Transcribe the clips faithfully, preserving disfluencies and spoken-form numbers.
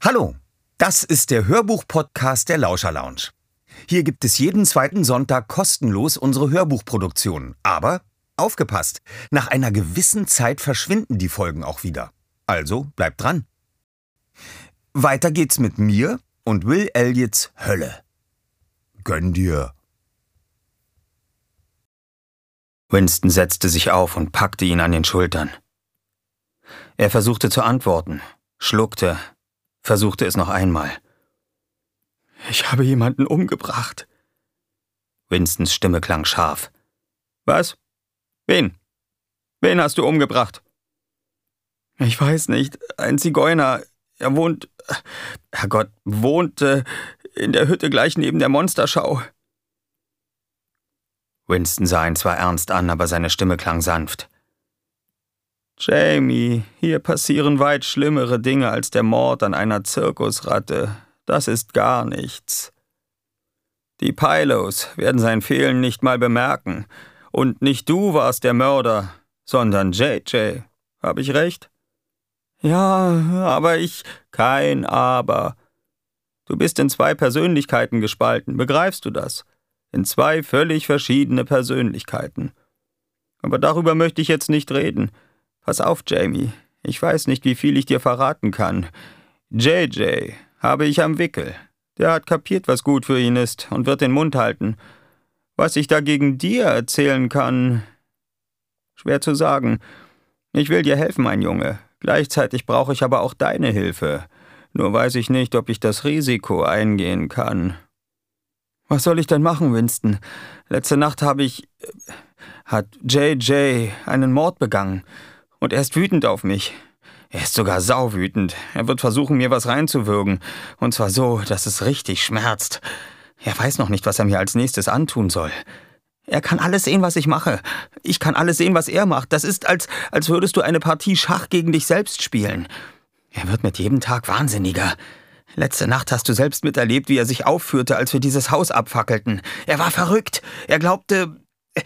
Hallo, das ist der Hörbuch-Podcast der Lauscher Lounge. Hier gibt es jeden zweiten Sonntag kostenlos unsere Hörbuchproduktionen. Aber aufgepasst, nach einer gewissen Zeit verschwinden die Folgen auch wieder. Also bleibt dran. Weiter geht's mit mir und Will Elliots Hölle. Gönn dir. Winston setzte sich auf und packte ihn an den Schultern. Er versuchte zu antworten, schluckte, versuchte es noch einmal. »Ich habe jemanden umgebracht.« Winstons Stimme klang scharf. »Was? Wen? Wen hast du umgebracht?« »Ich weiß nicht. Ein Zigeuner. Er wohnt... Herrgott, wohnte in der Hütte gleich neben der Monsterschau.« Winston sah ihn zwar ernst an, aber seine Stimme klang sanft. »Jamie, hier passieren weit schlimmere Dinge als der Mord an einer Zirkusratte. Das ist gar nichts. Die Pylos werden sein Fehlen nicht mal bemerken. Und nicht du warst der Mörder, sondern J J. Hab ich recht?« »Ja, aber ich...« »Kein Aber. Du bist in zwei Persönlichkeiten gespalten, begreifst du das? In zwei völlig verschiedene Persönlichkeiten. Aber darüber möchte ich jetzt nicht reden. Pass auf, Jamie. Ich weiß nicht, wie viel ich dir verraten kann. J J habe ich am Wickel. Der hat kapiert, was gut für ihn ist und wird den Mund halten. Was ich dagegen dir erzählen kann, schwer zu sagen. Ich will dir helfen, mein Junge. Gleichzeitig brauche ich aber auch deine Hilfe. Nur weiß ich nicht, ob ich das Risiko eingehen kann.« »Was soll ich denn machen, Winston? Letzte Nacht habe ich... hat J J einen Mord begangen. Und er ist wütend auf mich. Er ist sogar sauwütend. Er wird versuchen, mir was reinzuwürgen. Und zwar so, dass es richtig schmerzt. Er weiß noch nicht, was er mir als nächstes antun soll. Er kann alles sehen, was ich mache. Ich kann alles sehen, was er macht. Das ist, als, als würdest du eine Partie Schach gegen dich selbst spielen. Er wird mit jedem Tag wahnsinniger. Letzte Nacht hast du selbst miterlebt, wie er sich aufführte, als wir dieses Haus abfackelten. Er war verrückt. Er glaubte...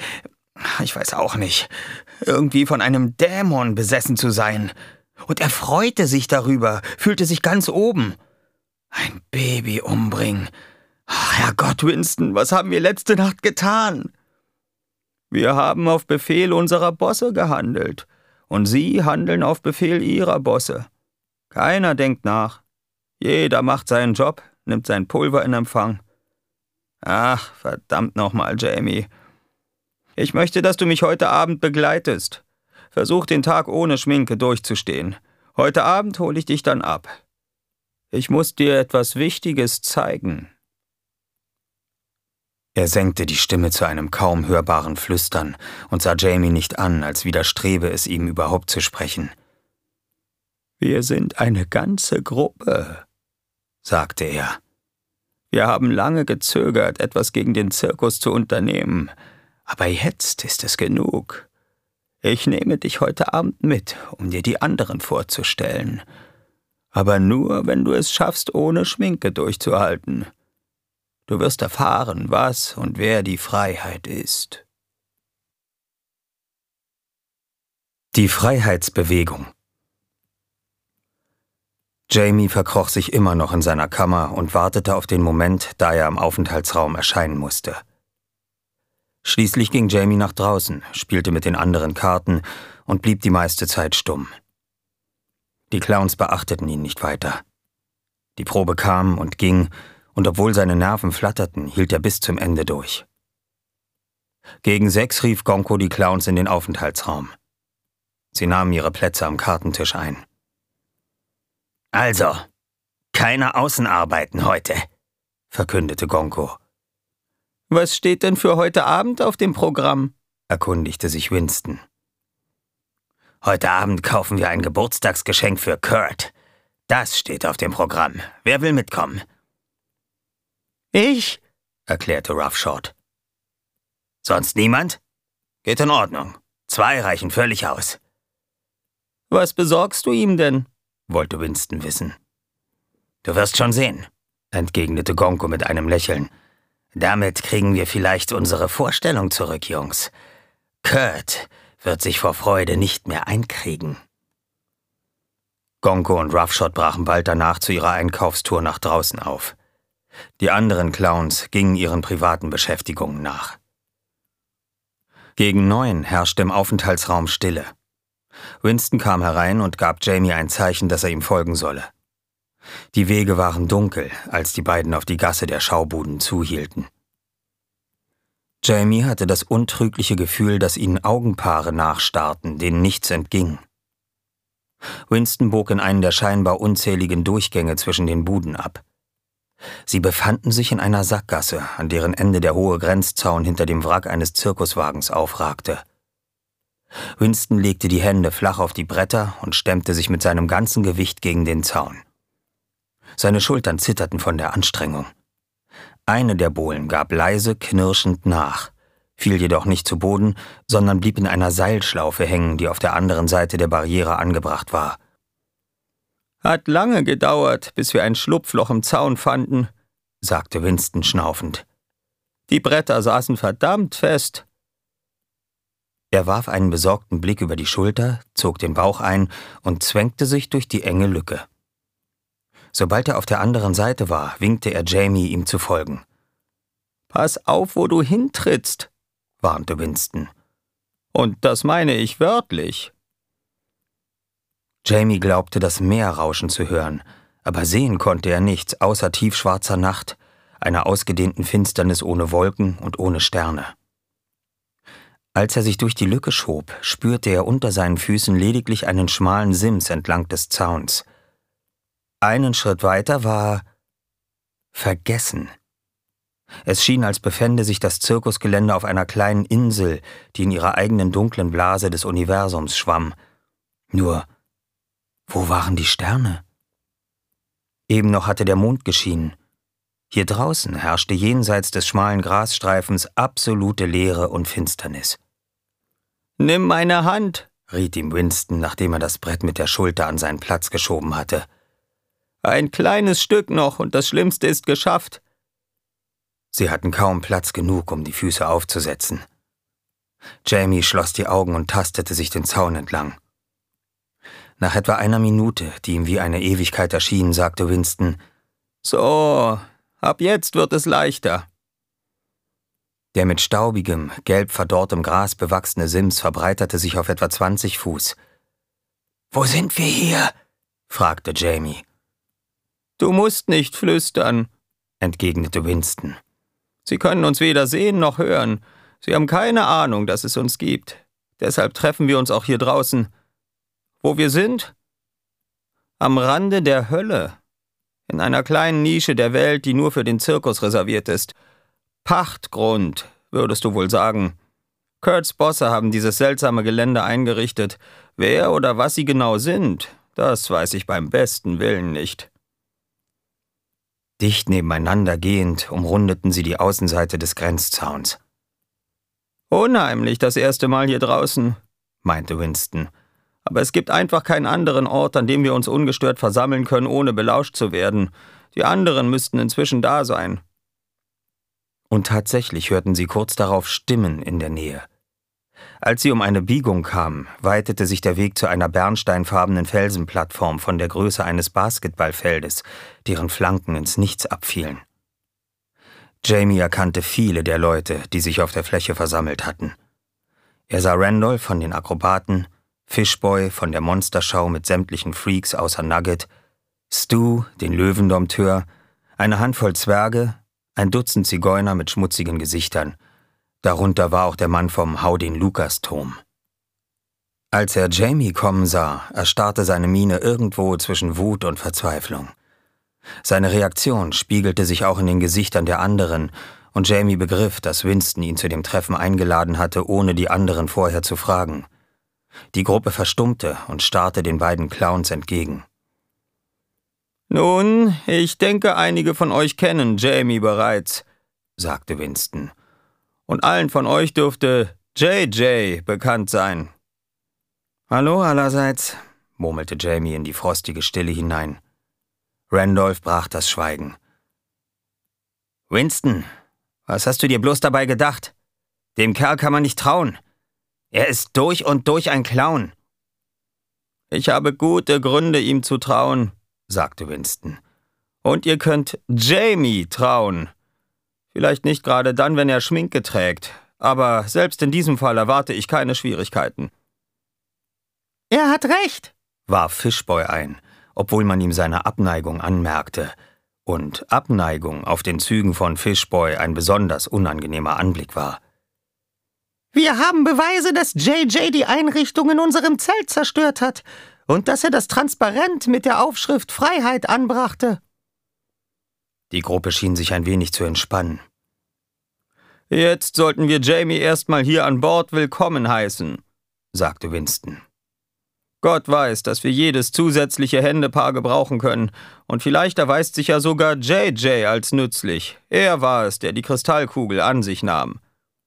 Ich weiß auch nicht. Irgendwie von einem Dämon besessen zu sein. Und er freute sich darüber, fühlte sich ganz oben. Ein Baby umbringen. Ach, Herrgott, Winston, was haben wir letzte Nacht getan? Wir haben auf Befehl unserer Bosse gehandelt. Und sie handeln auf Befehl ihrer Bosse. Keiner denkt nach. Jeder macht seinen Job, nimmt sein Pulver in Empfang. Ach, verdammt nochmal, Jamie. Ich möchte, dass du mich heute Abend begleitest. Versuch den Tag ohne Schminke durchzustehen. Heute Abend hole ich dich dann ab. Ich muss dir etwas Wichtiges zeigen.« Er senkte die Stimme zu einem kaum hörbaren Flüstern und sah Jamie nicht an, als widerstrebe es ihm überhaupt zu sprechen. »Wir sind eine ganze Gruppe«, sagte er. »Wir haben lange gezögert, etwas gegen den Zirkus zu unternehmen. Aber jetzt ist es genug. Ich nehme dich heute Abend mit, um dir die anderen vorzustellen. Aber nur, wenn du es schaffst, ohne Schminke durchzuhalten. Du wirst erfahren, was und wer die Freiheit ist.« Die Freiheitsbewegung. Jamie verkroch sich immer noch in seiner Kammer und wartete auf den Moment, da er im Aufenthaltsraum erscheinen musste. Schließlich ging Jamie nach draußen, spielte mit den anderen Karten und blieb die meiste Zeit stumm. Die Clowns beachteten ihn nicht weiter. Die Probe kam und ging, und obwohl seine Nerven flatterten, hielt er bis zum Ende durch. Gegen sechs rief Gonko die Clowns in den Aufenthaltsraum. Sie nahmen ihre Plätze am Kartentisch ein. »Also, keine Außenarbeiten heute«, verkündete Gonko. »Was steht denn für heute Abend auf dem Programm?« erkundigte sich Winston. »Heute Abend kaufen wir ein Geburtstagsgeschenk für Kurt. Das steht auf dem Programm. Wer will mitkommen?« »Ich«, erklärte Roughshod. »Sonst niemand? Geht in Ordnung. Zwei reichen völlig aus.« »Was besorgst du ihm denn?« wollte Winston wissen. »Du wirst schon sehen«, entgegnete Gonko mit einem Lächeln. »Damit kriegen wir vielleicht unsere Vorstellung zurück, Jungs. Kurt wird sich vor Freude nicht mehr einkriegen.« Gonko und Roughshot brachen bald danach zu ihrer Einkaufstour nach draußen auf. Die anderen Clowns gingen ihren privaten Beschäftigungen nach. Gegen neun herrschte im Aufenthaltsraum Stille. Winston kam herein und gab Jamie ein Zeichen, dass er ihm folgen solle. Die Wege waren dunkel, als die beiden auf die Gasse der Schaubuden zuhielten. Jamie hatte das untrügliche Gefühl, dass ihnen Augenpaare nachstarrten, denen nichts entging. Winston bog in einen der scheinbar unzähligen Durchgänge zwischen den Buden ab. Sie befanden sich in einer Sackgasse, an deren Ende der hohe Grenzzaun hinter dem Wrack eines Zirkuswagens aufragte. Winston legte die Hände flach auf die Bretter und stemmte sich mit seinem ganzen Gewicht gegen den Zaun. Seine Schultern zitterten von der Anstrengung. Eine der Bohlen gab leise knirschend nach, fiel jedoch nicht zu Boden, sondern blieb in einer Seilschlaufe hängen, die auf der anderen Seite der Barriere angebracht war. »Hat lange gedauert, bis wir ein Schlupfloch im Zaun fanden«, sagte Winston schnaufend. »Die Bretter saßen verdammt fest.« Er warf einen besorgten Blick über die Schulter, zog den Bauch ein und zwängte sich durch die enge Lücke. Sobald er auf der anderen Seite war, winkte er Jamie, ihm zu folgen. »Pass auf, wo du hintrittst«, warnte Winston. »Und das meine ich wörtlich.« Jamie glaubte, das Meer rauschen zu hören, aber sehen konnte er nichts außer tiefschwarzer Nacht, einer ausgedehnten Finsternis ohne Wolken und ohne Sterne. Als er sich durch die Lücke schob, spürte er unter seinen Füßen lediglich einen schmalen Sims entlang des Zauns. Einen Schritt weiter war vergessen. Es schien, als befände sich das Zirkusgelände auf einer kleinen Insel, die in ihrer eigenen dunklen Blase des Universums schwamm. Nur, wo waren die Sterne? Eben noch hatte der Mond geschienen. Hier draußen herrschte jenseits des schmalen Grasstreifens absolute Leere und Finsternis. »Nimm meine Hand«, riet ihm Winston, nachdem er das Brett mit der Schulter an seinen Platz geschoben hatte. »Ein kleines Stück noch und das Schlimmste ist geschafft.« Sie hatten kaum Platz genug, um die Füße aufzusetzen. Jamie schloss die Augen und tastete sich den Zaun entlang. Nach etwa einer Minute, die ihm wie eine Ewigkeit erschien, sagte Winston, »So, ab jetzt wird es leichter.« Der mit staubigem, gelb verdorrtem Gras bewachsene Sims verbreiterte sich auf etwa zwanzig Fuß. »Wo sind wir hier?« fragte Jamie. »Du musst nicht flüstern«, entgegnete Winston. »Sie können uns weder sehen noch hören. Sie haben keine Ahnung, dass es uns gibt. Deshalb treffen wir uns auch hier draußen. Wo wir sind? Am Rande der Hölle. In einer kleinen Nische der Welt, die nur für den Zirkus reserviert ist. Pachtgrund, würdest du wohl sagen. Kurt's Bosse haben dieses seltsame Gelände eingerichtet. Wer oder was sie genau sind, das weiß ich beim besten Willen nicht.« Dicht nebeneinander gehend umrundeten sie die Außenseite des Grenzzauns. »Unheimlich das erste Mal hier draußen«, meinte Winston. »Aber es gibt einfach keinen anderen Ort, an dem wir uns ungestört versammeln können, ohne belauscht zu werden. Die anderen müssten inzwischen da sein.« Und tatsächlich hörten sie kurz darauf Stimmen in der Nähe. Als sie um eine Biegung kamen, weitete sich der Weg zu einer bernsteinfarbenen Felsenplattform von der Größe eines Basketballfeldes, deren Flanken ins Nichts abfielen. Jamie erkannte viele der Leute, die sich auf der Fläche versammelt hatten. Er sah Randolph von den Akrobaten, Fishboy von der Monsterschau mit sämtlichen Freaks außer Nugget, Stu, den Löwendompteur, eine Handvoll Zwerge, ein Dutzend Zigeuner mit schmutzigen Gesichtern. Darunter war auch der Mann vom Hau den Lukas-Turm. Als er Jamie kommen sah, erstarrte seine Miene irgendwo zwischen Wut und Verzweiflung. Seine Reaktion spiegelte sich auch in den Gesichtern der anderen, und Jamie begriff, dass Winston ihn zu dem Treffen eingeladen hatte, ohne die anderen vorher zu fragen. Die Gruppe verstummte und starrte den beiden Clowns entgegen. »Nun, ich denke, einige von euch kennen Jamie bereits«, sagte Winston. »Und allen von euch dürfte J J bekannt sein.« »Hallo allerseits«, murmelte Jamie in die frostige Stille hinein. Randolph brach das Schweigen. »Winston, was hast du dir bloß dabei gedacht? Dem Kerl kann man nicht trauen. Er ist durch und durch ein Clown.« Ich habe gute Gründe, ihm zu trauen, sagte Winston. Und ihr könnt Jamie trauen. Vielleicht nicht gerade dann, wenn er Schminke trägt, aber selbst in diesem Fall erwarte ich keine Schwierigkeiten. Er hat recht, warf Fishboy ein, obwohl man ihm seine Abneigung anmerkte. Und Abneigung auf den Zügen von Fishboy ein besonders unangenehmer Anblick war. Wir haben Beweise, dass J J die Einrichtung in unserem Zelt zerstört hat und dass er das Transparent mit der Aufschrift Freiheit anbrachte. Die Gruppe schien sich ein wenig zu entspannen. Jetzt sollten wir Jamie erstmal hier an Bord willkommen heißen, sagte Winston. Gott weiß, dass wir jedes zusätzliche Händepaar gebrauchen können, und vielleicht erweist sich ja sogar J J als nützlich. Er war es, der die Kristallkugel an sich nahm.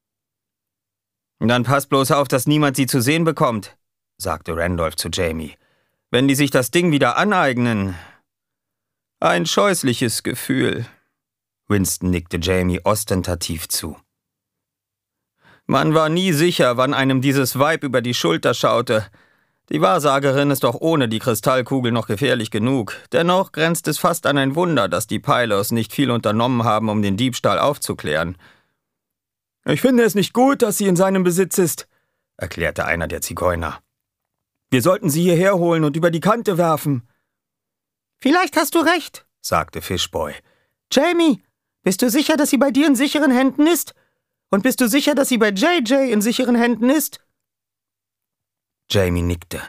Dann pass bloß auf, dass niemand sie zu sehen bekommt, sagte Randolph zu Jamie. Wenn die sich das Ding wieder aneignen. Ein scheußliches Gefühl. Winston nickte Jamie ostentativ zu. Man war nie sicher, wann einem dieses Weib über die Schulter schaute. Die Wahrsagerin ist doch ohne die Kristallkugel noch gefährlich genug. Dennoch grenzt es fast an ein Wunder, dass die Pylos nicht viel unternommen haben, um den Diebstahl aufzuklären. Ich finde es nicht gut, dass sie in seinem Besitz ist, erklärte einer der Zigeuner. Wir sollten sie hierher holen und über die Kante werfen. Vielleicht hast du recht, sagte Fishboy. Jamie, bist du sicher, dass sie bei dir in sicheren Händen ist? Und bist du sicher, dass sie bei J J in sicheren Händen ist? Jamie nickte.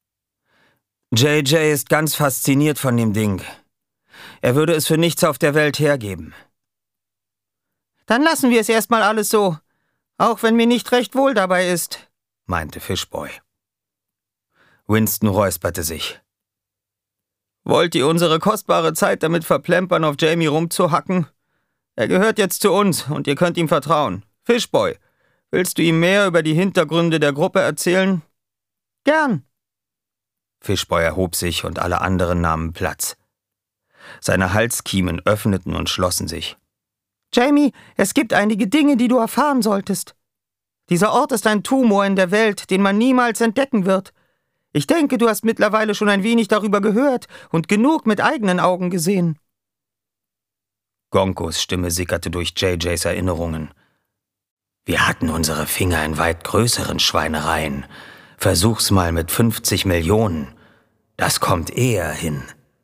J J ist ganz fasziniert von dem Ding. Er würde es für nichts auf der Welt hergeben. Dann lassen wir es erstmal alles so, auch wenn mir nicht recht wohl dabei ist, meinte Fishboy. Winston räusperte sich. Wollt ihr unsere kostbare Zeit damit verplempern, auf Jamie rumzuhacken? Er gehört jetzt zu uns und ihr könnt ihm vertrauen. Fishboy, willst du ihm mehr über die Hintergründe der Gruppe erzählen? Gern. Fishboy erhob sich und alle anderen nahmen Platz. Seine Halskiemen öffneten und schlossen sich. Jamie, es gibt einige Dinge, die du erfahren solltest. Dieser Ort ist ein Tumor in der Welt, den man niemals entdecken wird. Ich denke, du hast mittlerweile schon ein wenig darüber gehört und genug mit eigenen Augen gesehen. Gonkos Stimme sickerte durch J Js Erinnerungen. Wir hatten unsere Finger in weit größeren Schweinereien. Versuch's mal mit fünfzig Millionen. Das kommt eher hin.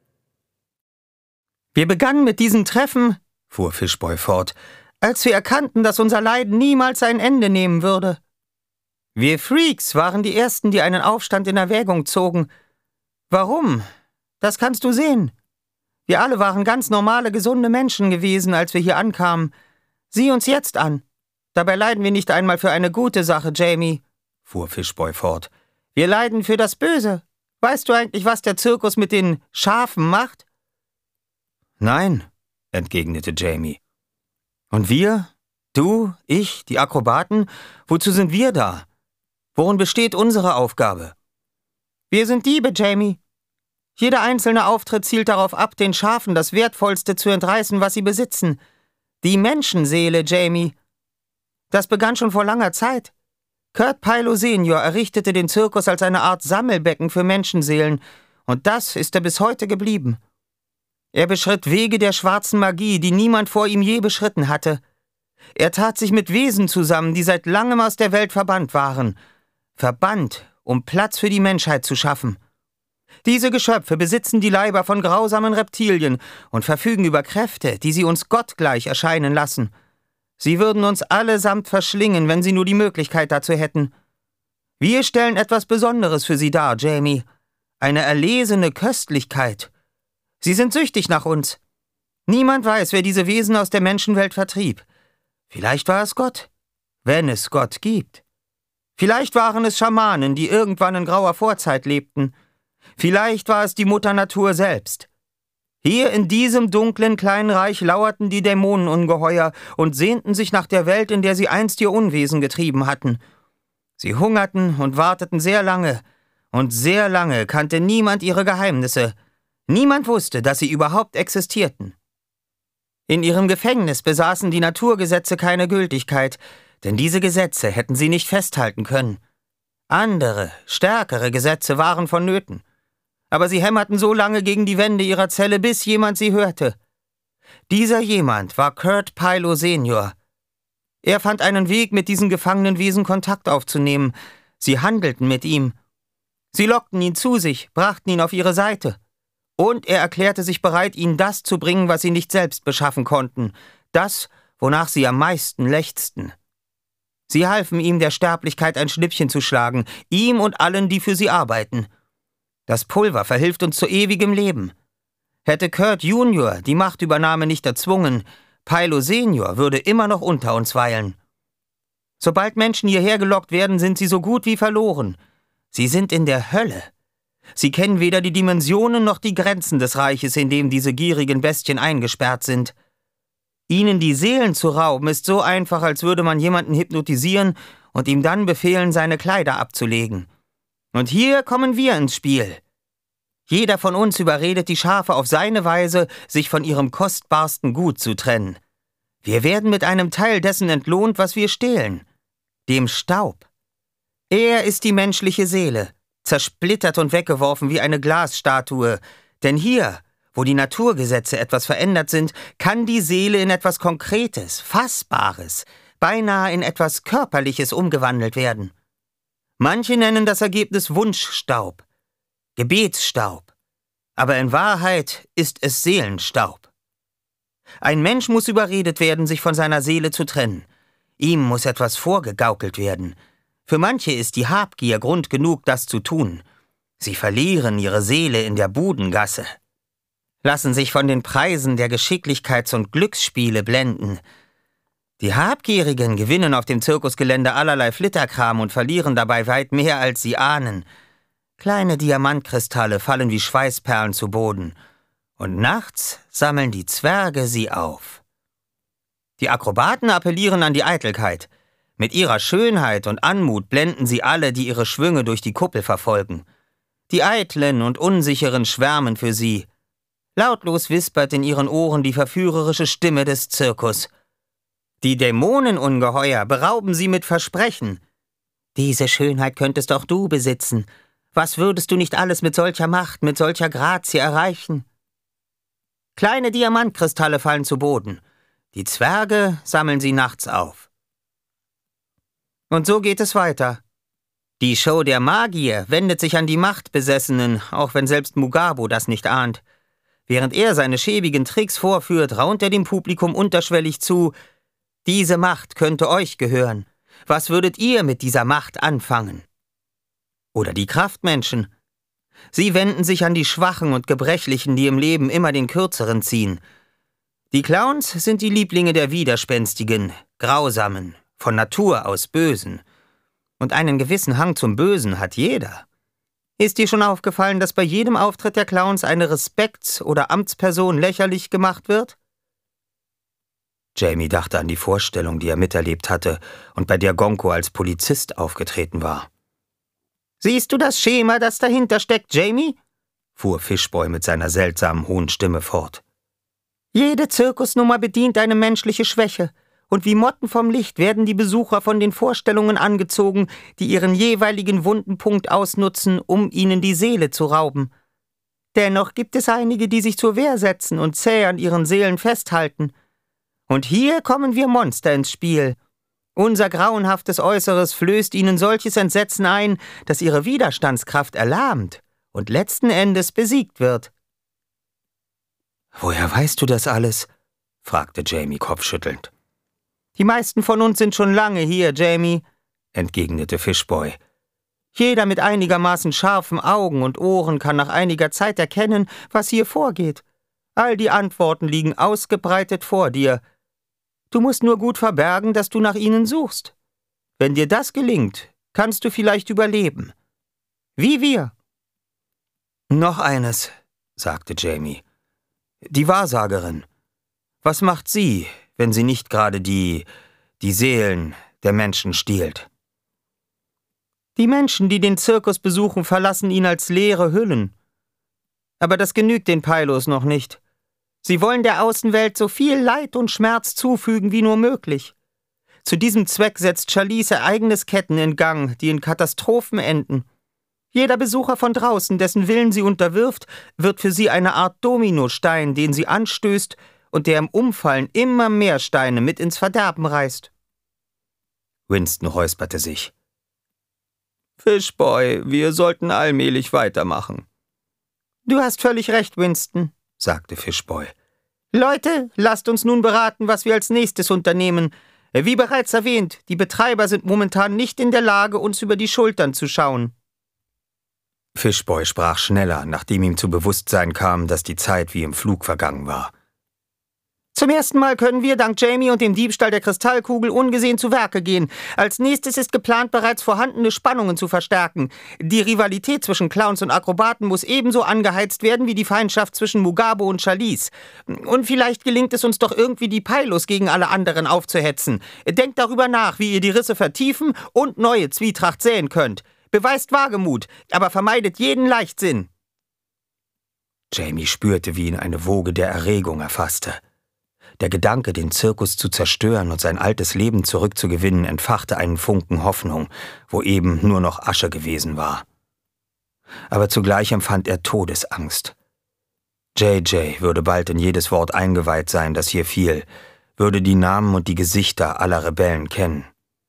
Wir begannen mit diesen Treffen, fuhr Fishboy fort, als wir erkannten, dass unser Leiden niemals ein Ende nehmen würde. Wir Freaks waren die Ersten, die einen Aufstand in Erwägung zogen. Warum? Das kannst du sehen. Wir alle waren ganz normale, gesunde Menschen gewesen, als wir hier ankamen. Sieh uns jetzt an. Dabei leiden wir nicht einmal für eine gute Sache, Jamie, fuhr Fishboy fort. Wir leiden für das Böse. Weißt du eigentlich, was der Zirkus mit den Schafen macht? Nein, entgegnete Jamie. Und wir? Du, ich, die Akrobaten? Wozu sind wir da? Worin besteht unsere Aufgabe? Wir sind Diebe, Jamie. Jeder einzelne Auftritt zielt darauf ab, den Schafen das Wertvollste zu entreißen, was sie besitzen. Die Menschenseele, Jamie. Das begann schon vor langer Zeit. Kurt Pylo Senior errichtete den Zirkus als eine Art Sammelbecken für Menschenseelen, und das ist er bis heute geblieben. Er beschritt Wege der schwarzen Magie, die niemand vor ihm je beschritten hatte. Er tat sich mit Wesen zusammen, die seit langem aus der Welt verbannt waren. Verbannt, um Platz für die Menschheit zu schaffen. Diese Geschöpfe besitzen die Leiber von grausamen Reptilien und verfügen über Kräfte, die sie uns gottgleich erscheinen lassen. Sie würden uns allesamt verschlingen, wenn sie nur die Möglichkeit dazu hätten. Wir stellen etwas Besonderes für sie dar, Jamie. Eine erlesene Köstlichkeit. Sie sind süchtig nach uns. Niemand weiß, wer diese Wesen aus der Menschenwelt vertrieb. Vielleicht war es Gott, wenn es Gott gibt. Vielleicht waren es Schamanen, die irgendwann in grauer Vorzeit lebten. Vielleicht war es die Mutter Natur selbst. Hier in diesem dunklen kleinen Reich lauerten die Dämonenungeheuer und sehnten sich nach der Welt, in der sie einst ihr Unwesen getrieben hatten. Sie hungerten und warteten sehr lange, und sehr lange kannte niemand ihre Geheimnisse. Niemand wusste, dass sie überhaupt existierten. In ihrem Gefängnis besaßen die Naturgesetze keine Gültigkeit, denn diese Gesetze hätten sie nicht festhalten können. Andere, stärkere Gesetze waren vonnöten. Aber sie hämmerten so lange gegen die Wände ihrer Zelle, bis jemand sie hörte. Dieser jemand war Kurt Pilo Senior. Er fand einen Weg, mit diesen Gefangenenwesen Kontakt aufzunehmen. Sie handelten mit ihm. Sie lockten ihn zu sich, brachten ihn auf ihre Seite. Und er erklärte sich bereit, ihnen das zu bringen, was sie nicht selbst beschaffen konnten. Das, wonach sie am meisten lechzten. Sie halfen ihm, der Sterblichkeit ein Schnippchen zu schlagen, ihm und allen, die für sie arbeiten. Das Pulver verhilft uns zu ewigem Leben. Hätte Kurt Junior die Machtübernahme nicht erzwungen, Pilo Senior würde immer noch unter uns weilen. Sobald Menschen hierher gelockt werden, sind sie so gut wie verloren. Sie sind in der Hölle. Sie kennen weder die Dimensionen noch die Grenzen des Reiches, in dem diese gierigen Bestien eingesperrt sind. Ihnen die Seelen zu rauben, ist so einfach, als würde man jemanden hypnotisieren und ihm dann befehlen, seine Kleider abzulegen. Und hier kommen wir ins Spiel. Jeder von uns überredet die Schafe auf seine Weise, sich von ihrem kostbarsten Gut zu trennen. Wir werden mit einem Teil dessen entlohnt, was wir stehlen, dem Staub. Er ist die menschliche Seele, zersplittert und weggeworfen wie eine Glasstatue, denn hier, wo die Naturgesetze etwas verändert sind, kann die Seele in etwas Konkretes, Fassbares, beinahe in etwas Körperliches umgewandelt werden. Manche nennen das Ergebnis Wunschstaub, Gebetsstaub, aber in Wahrheit ist es Seelenstaub. Ein Mensch muss überredet werden, sich von seiner Seele zu trennen. Ihm muss etwas vorgegaukelt werden. Für manche ist die Habgier Grund genug, das zu tun. Sie verlieren ihre Seele in der Budengasse, lassen sich von den Preisen der Geschicklichkeits- und Glücksspiele blenden. Die Habgierigen gewinnen auf dem Zirkusgelände allerlei Flitterkram und verlieren dabei weit mehr, als sie ahnen. Kleine Diamantkristalle fallen wie Schweißperlen zu Boden. Und nachts sammeln die Zwerge sie auf. Die Akrobaten appellieren an die Eitelkeit. Mit ihrer Schönheit und Anmut blenden sie alle, die ihre Schwünge durch die Kuppel verfolgen. Die Eitlen und Unsicheren schwärmen für sie. Lautlos wispert in ihren Ohren die verführerische Stimme des Zirkus. Die Dämonenungeheuer berauben sie mit Versprechen. Diese Schönheit könntest auch du besitzen. Was würdest du nicht alles mit solcher Macht, mit solcher Grazie erreichen? Kleine Diamantkristalle fallen zu Boden. Die Zwerge sammeln sie nachts auf. Und so geht es weiter. Die Show der Magier wendet sich an die Machtbesessenen, auch wenn selbst Mugabo das nicht ahnt. Während er seine schäbigen Tricks vorführt, raunt er dem Publikum unterschwellig zu: Diese Macht könnte euch gehören. Was würdet ihr mit dieser Macht anfangen? Oder die Kraftmenschen. Sie wenden sich an die Schwachen und Gebrechlichen, die im Leben immer den Kürzeren ziehen. Die Clowns sind die Lieblinge der Widerspenstigen, Grausamen, von Natur aus Bösen. Und einen gewissen Hang zum Bösen hat jeder. Ist dir schon aufgefallen, dass bei jedem Auftritt der Clowns eine Respekts- oder Amtsperson lächerlich gemacht wird? Jamie dachte an die Vorstellung, die er miterlebt hatte und bei der Gonko als Polizist aufgetreten war. »Siehst du das Schema, das dahinter steckt, Jamie?« fuhr Fishboy mit seiner seltsamen hohen Stimme fort. »Jede Zirkusnummer bedient eine menschliche Schwäche, und wie Motten vom Licht werden die Besucher von den Vorstellungen angezogen, die ihren jeweiligen wunden Punkt ausnutzen, um ihnen die Seele zu rauben. Dennoch gibt es einige, die sich zur Wehr setzen und zäh an ihren Seelen festhalten. Und hier kommen wir Monster ins Spiel. Unser grauenhaftes Äußeres flößt ihnen solches Entsetzen ein, dass ihre Widerstandskraft erlahmt und letzten Endes besiegt wird.« »Woher weißt du das alles?« fragte Jamie kopfschüttelnd. »Die meisten von uns sind schon lange hier, Jamie«, entgegnete Fishboy. »Jeder mit einigermaßen scharfen Augen und Ohren kann nach einiger Zeit erkennen, was hier vorgeht. All die Antworten liegen ausgebreitet vor dir. Du musst nur gut verbergen, dass du nach ihnen suchst. Wenn dir das gelingt, kannst du vielleicht überleben. Wie wir.« »Noch eines«, sagte Jamie. »Die Wahrsagerin. Was macht sie, wenn sie nicht gerade die, die Seelen der Menschen stiehlt?« »Die Menschen, die den Zirkus besuchen, verlassen ihn als leere Hüllen. Aber das genügt den Pilos noch nicht. Sie wollen der Außenwelt so viel Leid und Schmerz zufügen wie nur möglich. Zu diesem Zweck setzt Charlize eigenes Ketten in Gang, die in Katastrophen enden. Jeder Besucher von draußen, dessen Willen sie unterwirft, wird für sie eine Art Dominostein, den sie anstößt und der im Umfallen immer mehr Steine mit ins Verderben reißt. Winston räusperte sich. Fishboy, wir sollten allmählich weitermachen. Du hast völlig recht, Winston, sagte Fishboy. Leute, lasst uns nun beraten, was wir als nächstes unternehmen. Wie bereits erwähnt, die Betreiber sind momentan nicht in der Lage, uns über die Schultern zu schauen. Fishboy sprach schneller, nachdem ihm zu Bewusstsein kam, dass die Zeit wie im Flug vergangen war. Zum ersten Mal können wir dank Jamie und dem Diebstahl der Kristallkugel ungesehen zu Werke gehen. Als nächstes ist geplant, bereits vorhandene Spannungen zu verstärken. Die Rivalität zwischen Clowns und Akrobaten muss ebenso angeheizt werden wie die Feindschaft zwischen Mugabe und Charlize. Und vielleicht gelingt es uns doch irgendwie, die Pylos gegen alle anderen aufzuhetzen. Denkt darüber nach, wie ihr die Risse vertiefen und neue Zwietracht säen könnt. Beweist Wagemut, aber vermeidet jeden Leichtsinn. Jamie spürte, wie ihn eine Woge der Erregung erfasste. Der Gedanke, den Zirkus zu zerstören und sein altes Leben zurückzugewinnen, entfachte einen Funken Hoffnung, wo eben nur noch Asche gewesen war. Aber zugleich empfand er Todesangst. J J würde bald in jedes Wort eingeweiht sein, das hier fiel, würde die Namen und die Gesichter aller Rebellen kennen.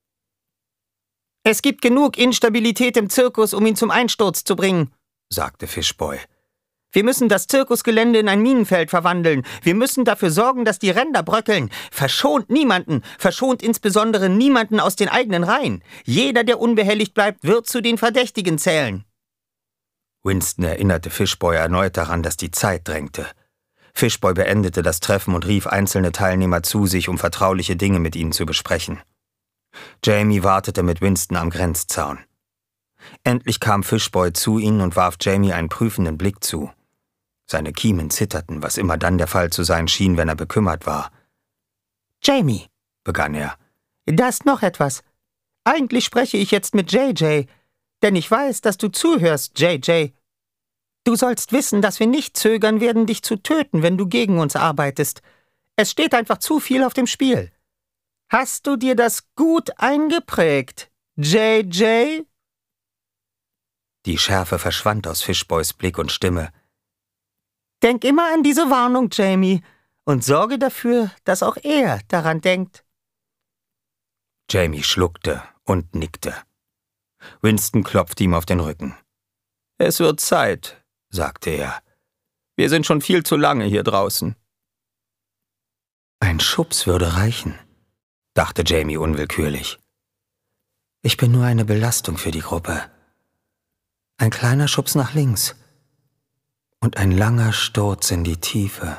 Es gibt genug Instabilität im Zirkus, um ihn zum Einsturz zu bringen, sagte Fishboy. Wir müssen das Zirkusgelände in ein Minenfeld verwandeln. Wir müssen dafür sorgen, dass die Ränder bröckeln. Verschont niemanden, verschont insbesondere niemanden aus den eigenen Reihen. Jeder, der unbehelligt bleibt, wird zu den Verdächtigen zählen. Winston erinnerte Fishboy erneut daran, dass die Zeit drängte. Fishboy beendete das Treffen und rief einzelne Teilnehmer zu sich, um vertrauliche Dinge mit ihnen zu besprechen. Jamie wartete mit Winston am Grenzzaun. Endlich kam Fishboy zu ihnen und warf Jamie einen prüfenden Blick zu. Seine Kiemen zitterten, was immer dann der Fall zu sein schien, wenn er bekümmert war. »Jamie«, begann er, »da ist noch etwas. Eigentlich spreche ich jetzt mit J J, denn ich weiß, dass du zuhörst, J J. Du sollst wissen, dass wir nicht zögern werden, dich zu töten, wenn du gegen uns arbeitest. Es steht einfach zu viel auf dem Spiel. Hast du dir das gut eingeprägt, J J?« Die Schärfe verschwand aus Fishboys Blick und Stimme. »Denk immer an diese Warnung, Jamie, und sorge dafür, dass auch er daran denkt.« Jamie schluckte und nickte. Winston klopfte ihm auf den Rücken. »Es wird Zeit«, sagte er. »Wir sind schon viel zu lange hier draußen.« »Ein Schubs würde reichen«, dachte Jamie unwillkürlich. »Ich bin nur eine Belastung für die Gruppe. Ein kleiner Schubs nach links und ein langer Sturz in die Tiefe.«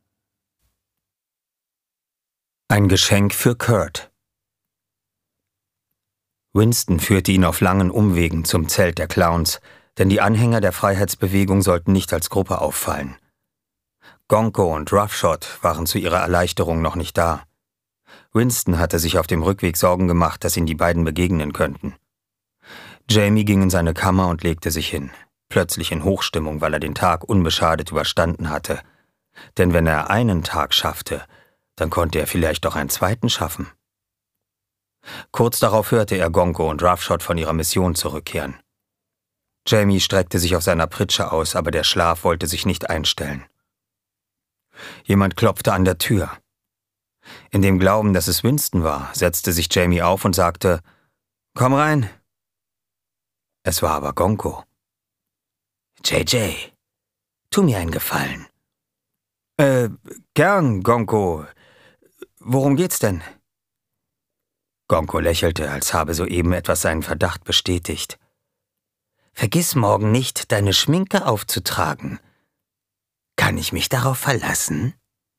Ein Geschenk für Kurt. Winston führte ihn auf langen Umwegen zum Zelt der Clowns, denn die Anhänger der Freiheitsbewegung sollten nicht als Gruppe auffallen. Gonko und Roughshot waren zu ihrer Erleichterung noch nicht da. Winston hatte sich auf dem Rückweg Sorgen gemacht, dass ihn die beiden begegnen könnten. Jamie ging in seine Kammer und legte sich hin, plötzlich in Hochstimmung, weil er den Tag unbeschadet überstanden hatte. Denn wenn er einen Tag schaffte, dann konnte er vielleicht auch einen zweiten schaffen. Kurz darauf hörte er Gonko und Roughshot von ihrer Mission zurückkehren. Jamie streckte sich auf seiner Pritsche aus, aber der Schlaf wollte sich nicht einstellen. Jemand klopfte an der Tür. In dem Glauben, dass es Winston war, setzte sich Jamie auf und sagte, »Komm rein.« Es war aber Gonko. »J J, tu mir einen Gefallen.« »Äh, gern, Gonko. Worum geht's denn?« Gonko lächelte, als habe soeben etwas seinen Verdacht bestätigt. »Vergiss morgen nicht, deine Schminke aufzutragen. Kann ich mich darauf verlassen?«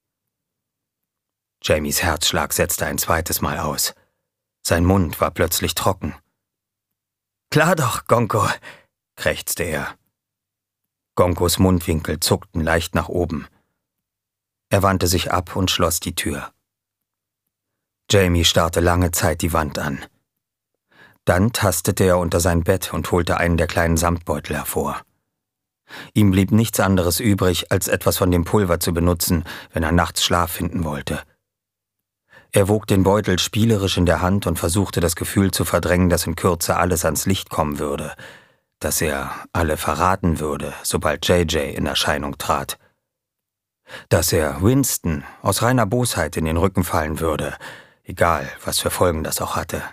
Jamies Herzschlag setzte ein zweites Mal aus. Sein Mund war plötzlich trocken. »Klar doch, Gonko«, krächzte er. Gonkos Mundwinkel zuckten leicht nach oben. Er wandte sich ab und schloss die Tür. Jamie starrte lange Zeit die Wand an. Dann tastete er unter sein Bett und holte einen der kleinen Samtbeutel hervor. Ihm blieb nichts anderes übrig, als etwas von dem Pulver zu benutzen, wenn er nachts Schlaf finden wollte. Er wog den Beutel spielerisch in der Hand und versuchte das Gefühl zu verdrängen, dass in Kürze alles ans Licht kommen würde, dass er alle verraten würde, sobald J J in Erscheinung trat. Dass er Winston aus reiner Bosheit in den Rücken fallen würde, egal was für Folgen das auch hatte.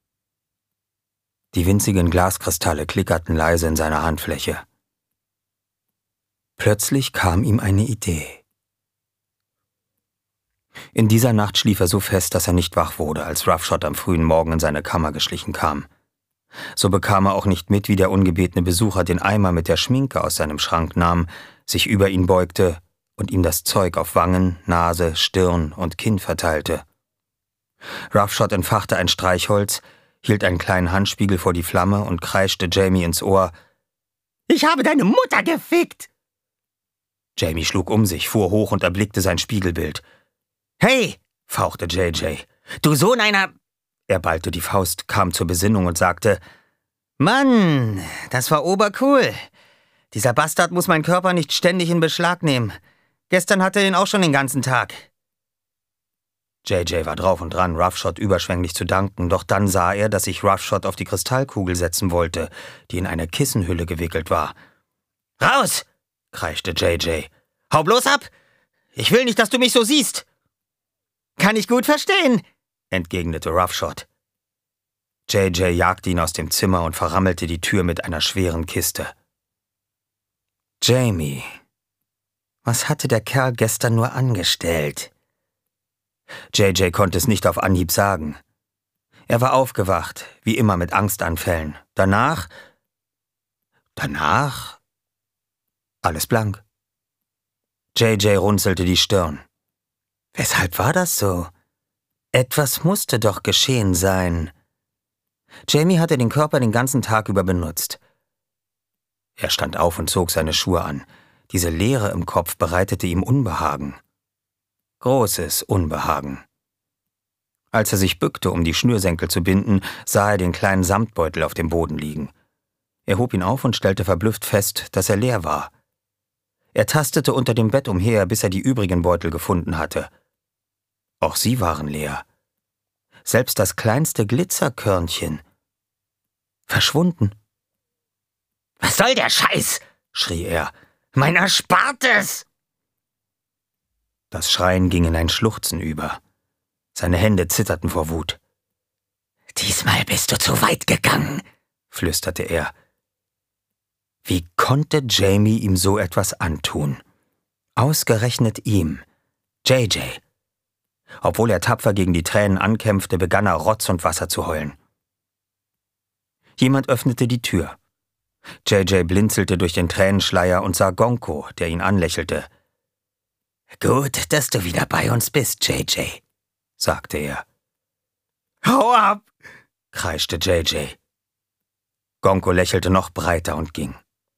Die winzigen Glaskristalle klickerten leise in seiner Handfläche. Plötzlich kam ihm eine Idee. In dieser Nacht schlief er so fest, dass er nicht wach wurde, als Roughshot am frühen Morgen in seine Kammer geschlichen kam. So bekam er auch nicht mit, wie der ungebetene Besucher den Eimer mit der Schminke aus seinem Schrank nahm, sich über ihn beugte und ihm das Zeug auf Wangen, Nase, Stirn und Kinn verteilte. Roughshot entfachte ein Streichholz, hielt einen kleinen Handspiegel vor die Flamme und kreischte Jamie ins Ohr: »Ich habe deine Mutter gefickt!« Jamie schlug um sich, fuhr hoch und erblickte sein Spiegelbild. »Hey«, fauchte J J, »du Sohn einer...« Er ballte die Faust, kam zur Besinnung und sagte: »Mann, das war obercool. Dieser Bastard muss meinen Körper nicht ständig in Beschlag nehmen. Gestern hatte er ihn auch schon den ganzen Tag.« J J war drauf und dran, Roughshot überschwänglich zu danken, doch dann sah er, dass sich Roughshot auf die Kristallkugel setzen wollte, die in eine Kissenhülle gewickelt war. »Raus«, kreischte J J. »Hau bloß ab! Ich will nicht, dass du mich so siehst!« »Kann ich gut verstehen«, entgegnete Roughshot. J J jagte ihn aus dem Zimmer und verrammelte die Tür mit einer schweren Kiste. Jamie, was hatte der Kerl gestern nur angestellt? J J konnte es nicht auf Anhieb sagen. Er war aufgewacht, wie immer mit Angstanfällen. Danach... Danach... Alles blank. J J runzelte die Stirn. Weshalb war das so? Etwas musste doch geschehen sein. Jamie hatte den Körper den ganzen Tag über benutzt. Er stand auf und zog seine Schuhe an. Diese Leere im Kopf bereitete ihm Unbehagen. Großes Unbehagen. Als er sich bückte, um die Schnürsenkel zu binden, sah er den kleinen Samtbeutel auf dem Boden liegen. Er hob ihn auf und stellte verblüfft fest, dass er leer war. Er tastete unter dem Bett umher, bis er die übrigen Beutel gefunden hatte. Auch sie waren leer. Selbst das kleinste Glitzerkörnchen. Verschwunden. »Was soll der Scheiß?« schrie er. »Mein Erspartes!« Das Schreien ging in ein Schluchzen über. Seine Hände zitterten vor Wut. »Diesmal bist du zu weit gegangen«, flüsterte er. Wie konnte Jamie ihm so etwas antun? Ausgerechnet ihm, J J. Obwohl er tapfer gegen die Tränen ankämpfte, begann er Rotz und Wasser zu heulen. Jemand öffnete die Tür. J J blinzelte durch den Tränenschleier und sah Gonko, der ihn anlächelte. »Gut, dass du wieder bei uns bist, J J«, sagte er. »Hau ab«, kreischte J J. Gonko lächelte noch breiter und ging.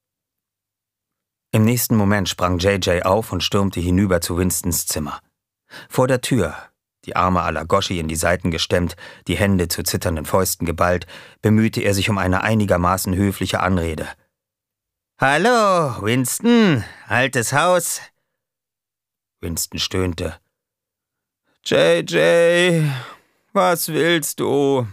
Im nächsten Moment sprang J J auf und stürmte hinüber zu Winstons Zimmer. Vor der Tür, die Arme à la Goschi in die Seiten gestemmt, die Hände zu zitternden Fäusten geballt, bemühte er sich um eine einigermaßen höfliche Anrede. »Hallo, Winston, altes Haus.« Winston stöhnte. »J J, was willst du?«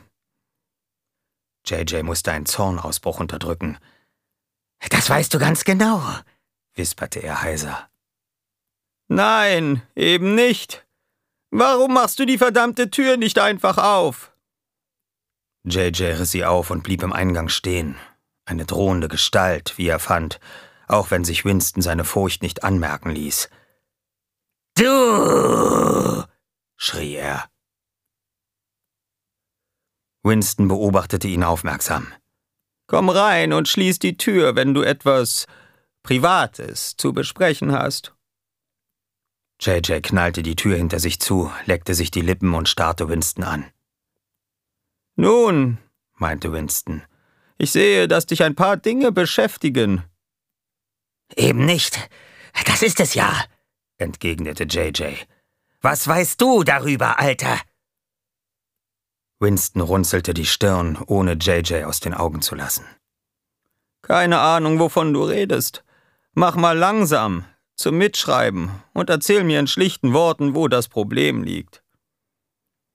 J J musste einen Zornausbruch unterdrücken. »Das weißt du ganz genau«, wisperte er heiser. »Nein, eben nicht. Warum machst du die verdammte Tür nicht einfach auf?« J J riss sie auf und blieb im Eingang stehen. Eine drohende Gestalt, wie er fand, auch wenn sich Winston seine Furcht nicht anmerken ließ. »Du!« schrie er. Winston beobachtete ihn aufmerksam. »Komm rein und schließ die Tür, wenn du etwas Privates zu besprechen hast.« J J knallte die Tür hinter sich zu, leckte sich die Lippen und starrte Winston an. »Nun«, meinte Winston, »ich sehe, dass dich ein paar Dinge beschäftigen.« »Eben nicht. Das ist es ja«, entgegnete J J. »Was weißt du darüber, Alter?« Winston runzelte die Stirn, ohne J J aus den Augen zu lassen. »Keine Ahnung, wovon du redest. Mach mal langsam, zum Mitschreiben, und erzähl mir in schlichten Worten, wo das Problem liegt.«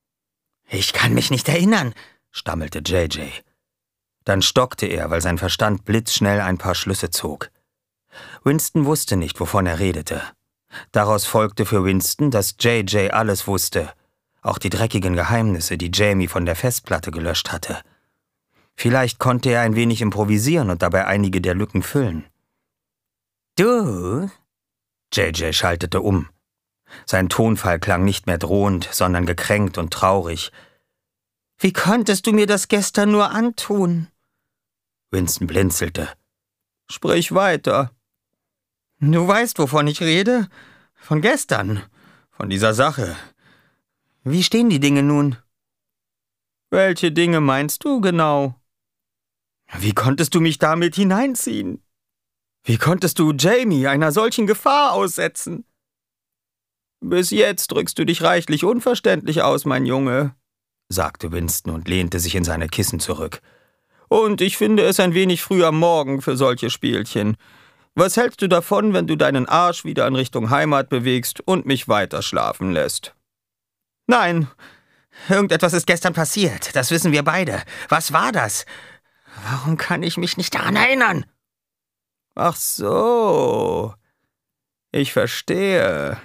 »Ich kann mich nicht erinnern«, stammelte J J. Dann stockte er, weil sein Verstand blitzschnell ein paar Schlüsse zog. Winston wusste nicht, wovon er redete. Daraus folgte für Winston, dass J J alles wusste, auch die dreckigen Geheimnisse, die Jamie von der Festplatte gelöscht hatte. Vielleicht konnte er ein wenig improvisieren und dabei einige der Lücken füllen. »Du?« J J schaltete um. Sein Tonfall klang nicht mehr drohend, sondern gekränkt und traurig. »Wie konntest du mir das gestern nur antun?« Winston blinzelte. »Sprich weiter.« »Du weißt, wovon ich rede? Von gestern. Von dieser Sache. Wie stehen die Dinge nun?« »Welche Dinge meinst du genau?« »Wie konntest du mich damit hineinziehen? Wie konntest du Jamie einer solchen Gefahr aussetzen?« »Bis jetzt drückst du dich reichlich unverständlich aus, mein Junge«, sagte Winston und lehnte sich in seine Kissen zurück. »Und ich finde es ein wenig früh am Morgen für solche Spielchen. Was hältst du davon, wenn du deinen Arsch wieder in Richtung Heimat bewegst und mich weiter schlafen lässt?« »Nein, irgendetwas ist gestern passiert, das wissen wir beide. Was war das? Warum kann ich mich nicht daran erinnern?« »Ach so, ich verstehe.«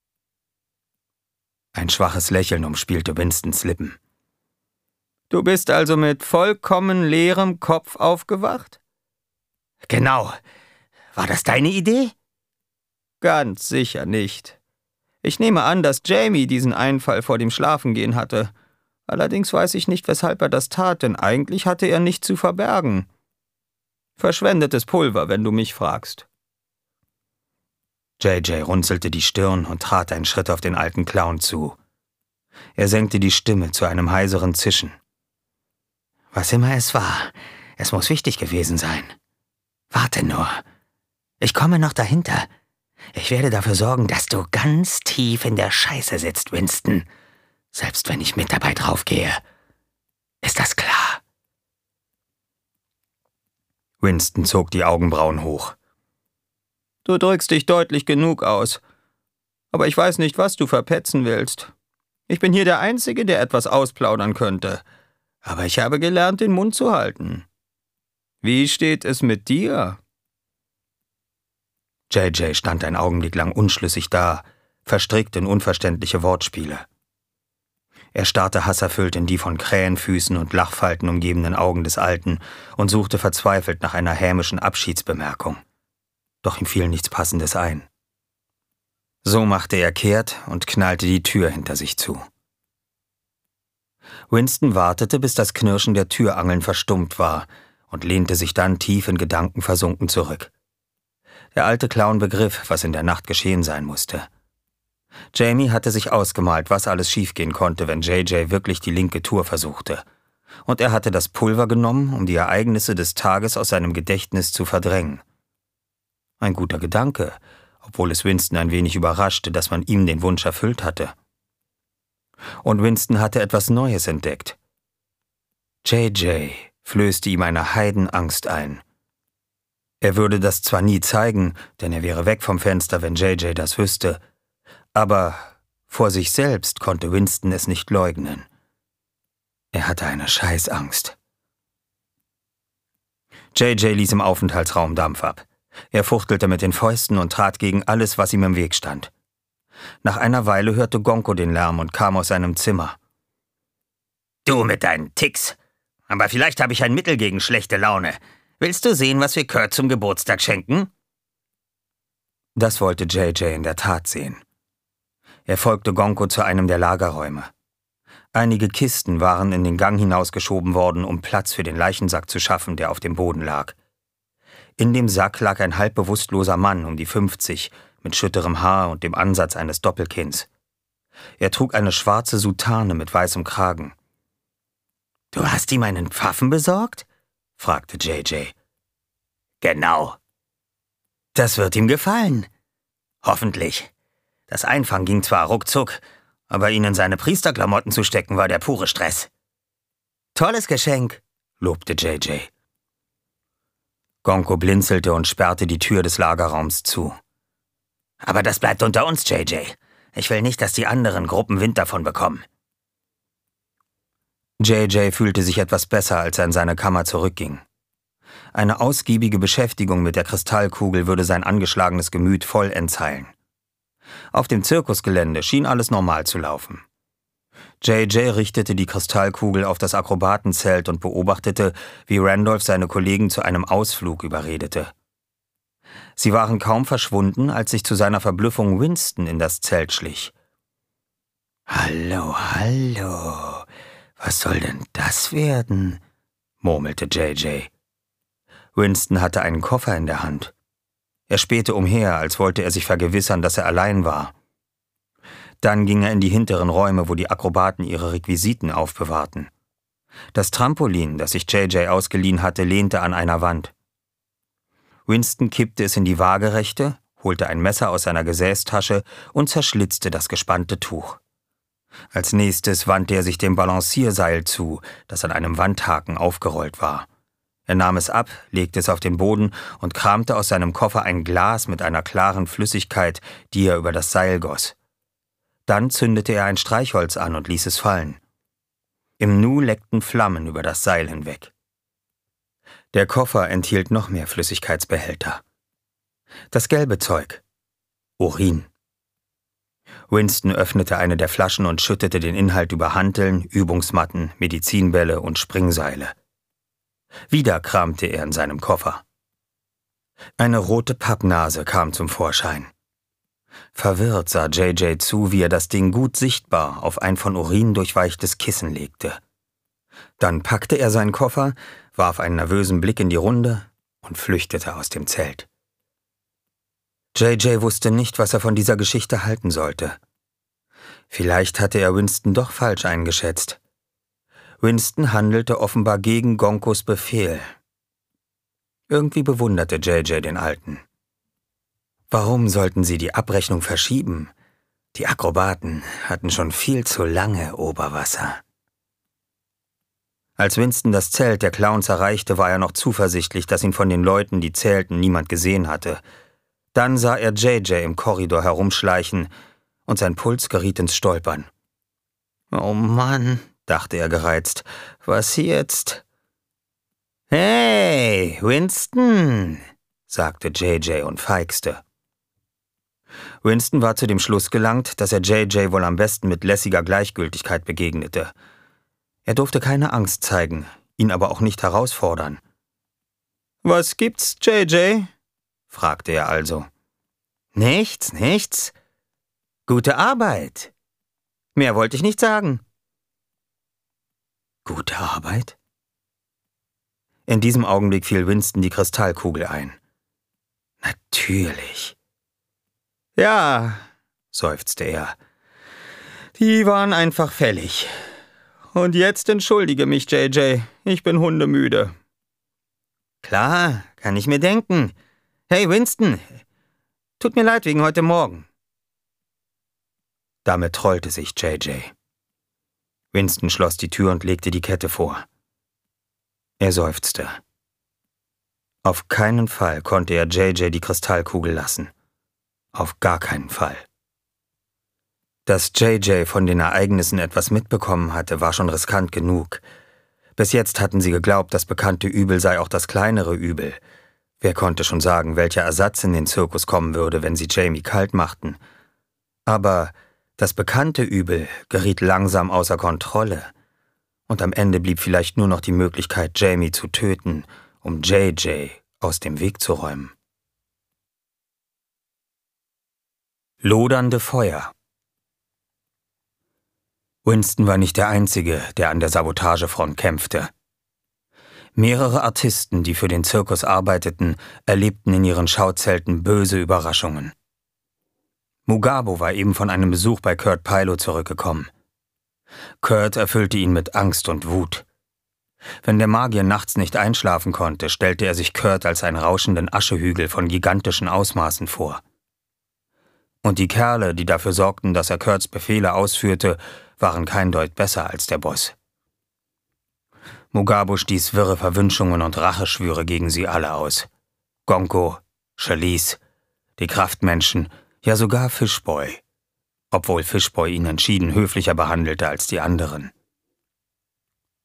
Ein schwaches Lächeln umspielte Winstons Lippen. »Du bist also mit vollkommen leerem Kopf aufgewacht?« »Genau. War das deine Idee?« »Ganz sicher nicht. Ich nehme an, dass Jamie diesen Einfall vor dem Schlafengehen hatte. Allerdings weiß ich nicht, weshalb er das tat, denn eigentlich hatte er nichts zu verbergen. Verschwendetes Pulver, wenn du mich fragst.« J J runzelte die Stirn und trat einen Schritt auf den alten Clown zu. Er senkte die Stimme zu einem heiseren Zischen. »Was immer es war, es muss wichtig gewesen sein. Warte nur. Ich komme noch dahinter. Ich werde dafür sorgen, dass du ganz tief in der Scheiße sitzt, Winston. Selbst wenn ich mit dabei draufgehe. Ist das klar?« Winston zog die Augenbrauen hoch. »Du drückst dich deutlich genug aus. Aber ich weiß nicht, was du verpetzen willst. Ich bin hier der Einzige, der etwas ausplaudern könnte. Aber ich habe gelernt, den Mund zu halten. Wie steht es mit dir?« J J stand einen Augenblick lang unschlüssig da, verstrickt in unverständliche Wortspiele. Er starrte hasserfüllt in die von Krähenfüßen und Lachfalten umgebenen Augen des Alten und suchte verzweifelt nach einer hämischen Abschiedsbemerkung. Doch ihm fiel nichts Passendes ein. So machte er kehrt und knallte die Tür hinter sich zu. Winston wartete, bis das Knirschen der Türangeln verstummt war und lehnte sich dann tief in Gedanken versunken zurück. Der alte Clown begriff, was in der Nacht geschehen sein musste. Jamie hatte sich ausgemalt, was alles schiefgehen konnte, wenn J J wirklich die linke Tour versuchte. Und er hatte das Pulver genommen, um die Ereignisse des Tages aus seinem Gedächtnis zu verdrängen. Ein guter Gedanke, obwohl es Winston ein wenig überraschte, dass man ihm den Wunsch erfüllt hatte. Und Winston hatte etwas Neues entdeckt. J J flößte ihm eine Heidenangst ein. Er würde das zwar nie zeigen, denn er wäre weg vom Fenster, wenn J J das wüsste, aber vor sich selbst konnte Winston es nicht leugnen. Er hatte eine Scheißangst. J J ließ im Aufenthaltsraum Dampf ab. Er fuchtelte mit den Fäusten und trat gegen alles, was ihm im Weg stand. Nach einer Weile hörte Gonko den Lärm und kam aus seinem Zimmer. »Du mit deinen Ticks. Aber vielleicht habe ich ein Mittel gegen schlechte Laune. Willst du sehen, was wir Kurt zum Geburtstag schenken?« Das wollte J J in der Tat sehen. Er folgte Gonko zu einem der Lagerräume. Einige Kisten waren in den Gang hinausgeschoben worden, um Platz für den Leichensack zu schaffen, der auf dem Boden lag. In dem Sack lag ein halb bewusstloser Mann um die fünfzig, mit schütterem Haar und dem Ansatz eines Doppelkinns. Er trug eine schwarze Soutane mit weißem Kragen. »Du hast ihm einen Pfaffen besorgt?« fragte J J. »Genau.« »Das wird ihm gefallen.« »Hoffentlich. Das Einfangen ging zwar ruckzuck, aber ihn in seine Priesterklamotten zu stecken war der pure Stress.« »Tolles Geschenk«, lobte J J. Gonko blinzelte und sperrte die Tür des Lagerraums zu. »Aber das bleibt unter uns, J J. Ich will nicht, dass die anderen Gruppen Wind davon bekommen.« J J fühlte sich etwas besser, als er in seine Kammer zurückging. Eine ausgiebige Beschäftigung mit der Kristallkugel würde sein angeschlagenes Gemüt vollends heilen. Auf dem Zirkusgelände schien alles normal zu laufen. J J richtete die Kristallkugel auf das Akrobatenzelt und beobachtete, wie Randolph seine Kollegen zu einem Ausflug überredete. Sie waren kaum verschwunden, als sich zu seiner Verblüffung Winston in das Zelt schlich. »Hallo, hallo, was soll denn das werden?« murmelte J J. Winston hatte einen Koffer in der Hand. Er spähte umher, als wollte er sich vergewissern, dass er allein war. Dann ging er in die hinteren Räume, wo die Akrobaten ihre Requisiten aufbewahrten. Das Trampolin, das sich J J ausgeliehen hatte, lehnte an einer Wand. Winston kippte es in die Waagerechte, holte ein Messer aus seiner Gesäßtasche und zerschlitzte das gespannte Tuch. Als nächstes wandte er sich dem Balancierseil zu, das an einem Wandhaken aufgerollt war. Er nahm es ab, legte es auf den Boden und kramte aus seinem Koffer ein Glas mit einer klaren Flüssigkeit, die er über das Seil goss. Dann zündete er ein Streichholz an und ließ es fallen. Im Nu leckten Flammen über das Seil hinweg. Der Koffer enthielt noch mehr Flüssigkeitsbehälter. Das gelbe Zeug. Urin. Winston öffnete eine der Flaschen und schüttete den Inhalt über Hanteln, Übungsmatten, Medizinbälle und Springseile. Wieder kramte er in seinem Koffer. Eine rote Pappnase kam zum Vorschein. Verwirrt sah J J zu, wie er das Ding gut sichtbar auf ein von Urin durchweichtes Kissen legte. Dann packte er seinen Koffer, warf einen nervösen Blick in die Runde und flüchtete aus dem Zelt. J J wusste nicht, was er von dieser Geschichte halten sollte. Vielleicht hatte er Winston doch falsch eingeschätzt. Winston handelte offenbar gegen Gonkos Befehl. Irgendwie bewunderte J J den Alten. Warum sollten sie die Abrechnung verschieben? Die Akrobaten hatten schon viel zu lange Oberwasser. Als Winston das Zelt der Clowns erreichte, war er noch zuversichtlich, dass ihn von den Leuten, die zählten, niemand gesehen hatte. Dann sah er J J im Korridor herumschleichen und sein Puls geriet ins Stolpern. »Oh Mann«, dachte er gereizt, »was jetzt?« »Hey, Winston«, sagte J J und feixte. Winston war zu dem Schluss gelangt, dass er J J wohl am besten mit lässiger Gleichgültigkeit begegnete. Er durfte keine Angst zeigen, ihn aber auch nicht herausfordern. »Was gibt's, J J?« fragte er also. »Nichts, nichts. Gute Arbeit. Mehr wollte ich nicht sagen.« »Gute Arbeit?« In diesem Augenblick fiel Winston die Kristallkugel ein. »Natürlich.« »Ja«, seufzte er. »Die waren einfach fällig. Und jetzt entschuldige mich, J J, ich bin hundemüde.« »Klar, kann ich mir denken. Hey, Winston, tut mir leid wegen heute Morgen.« Damit trollte sich J J. Winston schloss die Tür und legte die Kette vor. Er seufzte. Auf keinen Fall konnte er J J die Kristallkugel lassen. Auf gar keinen Fall. Dass J J von den Ereignissen etwas mitbekommen hatte, war schon riskant genug. Bis jetzt hatten sie geglaubt, das bekannte Übel sei auch das kleinere Übel. Wer konnte schon sagen, welcher Ersatz in den Zirkus kommen würde, wenn sie Jamie kalt machten? Aber das bekannte Übel geriet langsam außer Kontrolle. Und am Ende blieb vielleicht nur noch die Möglichkeit, Jamie zu töten, um J J aus dem Weg zu räumen. Lodernde Feuer. Winston war nicht der Einzige, der an der Sabotagefront kämpfte. Mehrere Artisten, die für den Zirkus arbeiteten, erlebten in ihren Schauzelten böse Überraschungen. Mugabo war eben von einem Besuch bei Kurt Pilo zurückgekommen. Kurt erfüllte ihn mit Angst und Wut. Wenn der Magier nachts nicht einschlafen konnte, stellte er sich Kurt als einen rauschenden Aschehügel von gigantischen Ausmaßen vor. Und die Kerle, die dafür sorgten, dass er Kurts Befehle ausführte, waren kein Deut besser als der Boss. Mugabo stieß wirre Verwünschungen und Racheschwüre gegen sie alle aus. Gonko, Charlize, die Kraftmenschen, ja sogar Fishboy, obwohl Fishboy ihn entschieden höflicher behandelte als die anderen.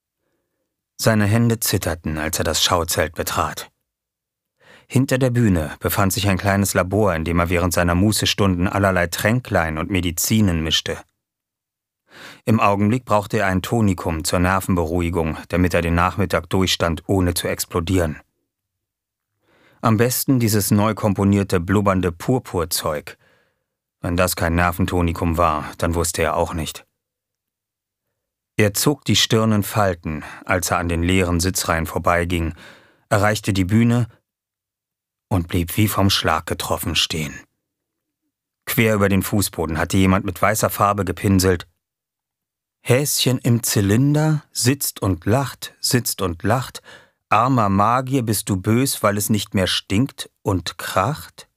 Seine Hände zitterten, als er das Schauzelt betrat. Hinter der Bühne befand sich ein kleines Labor, in dem er während seiner Mußestunden allerlei Tränklein und Medizinen mischte. Im Augenblick brauchte er ein Tonikum zur Nervenberuhigung, damit er den Nachmittag durchstand, ohne zu explodieren. Am besten dieses neu komponierte, blubbernde Purpurzeug. Wenn das kein Nerventonikum war, dann wusste er auch nicht. Er zog die Stirn in Falten, als er an den leeren Sitzreihen vorbeiging, erreichte die Bühne und blieb wie vom Schlag getroffen stehen. Quer über den Fußboden hatte jemand mit weißer Farbe gepinselt: »Häschen im Zylinder, sitzt und lacht, sitzt und lacht, armer Magier, bist du bös, weil es nicht mehr stinkt und kracht?«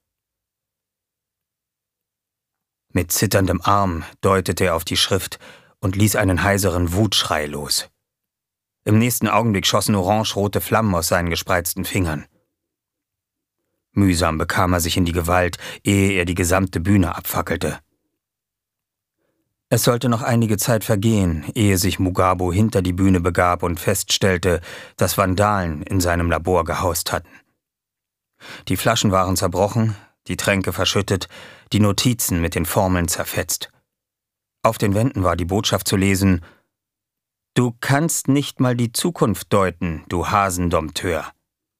Mit zitterndem Arm deutete er auf die Schrift und ließ einen heiseren Wutschrei los. Im nächsten Augenblick schossen orange-rote Flammen aus seinen gespreizten Fingern. Mühsam bekam er sich in die Gewalt, ehe er die gesamte Bühne abfackelte. Es sollte noch einige Zeit vergehen, ehe sich Mugabo hinter die Bühne begab und feststellte, dass Vandalen in seinem Labor gehaust hatten. Die Flaschen waren zerbrochen, die Tränke verschüttet, die Notizen mit den Formeln zerfetzt. Auf den Wänden war die Botschaft zu lesen: »Du kannst nicht mal die Zukunft deuten, du Hasendompteur.«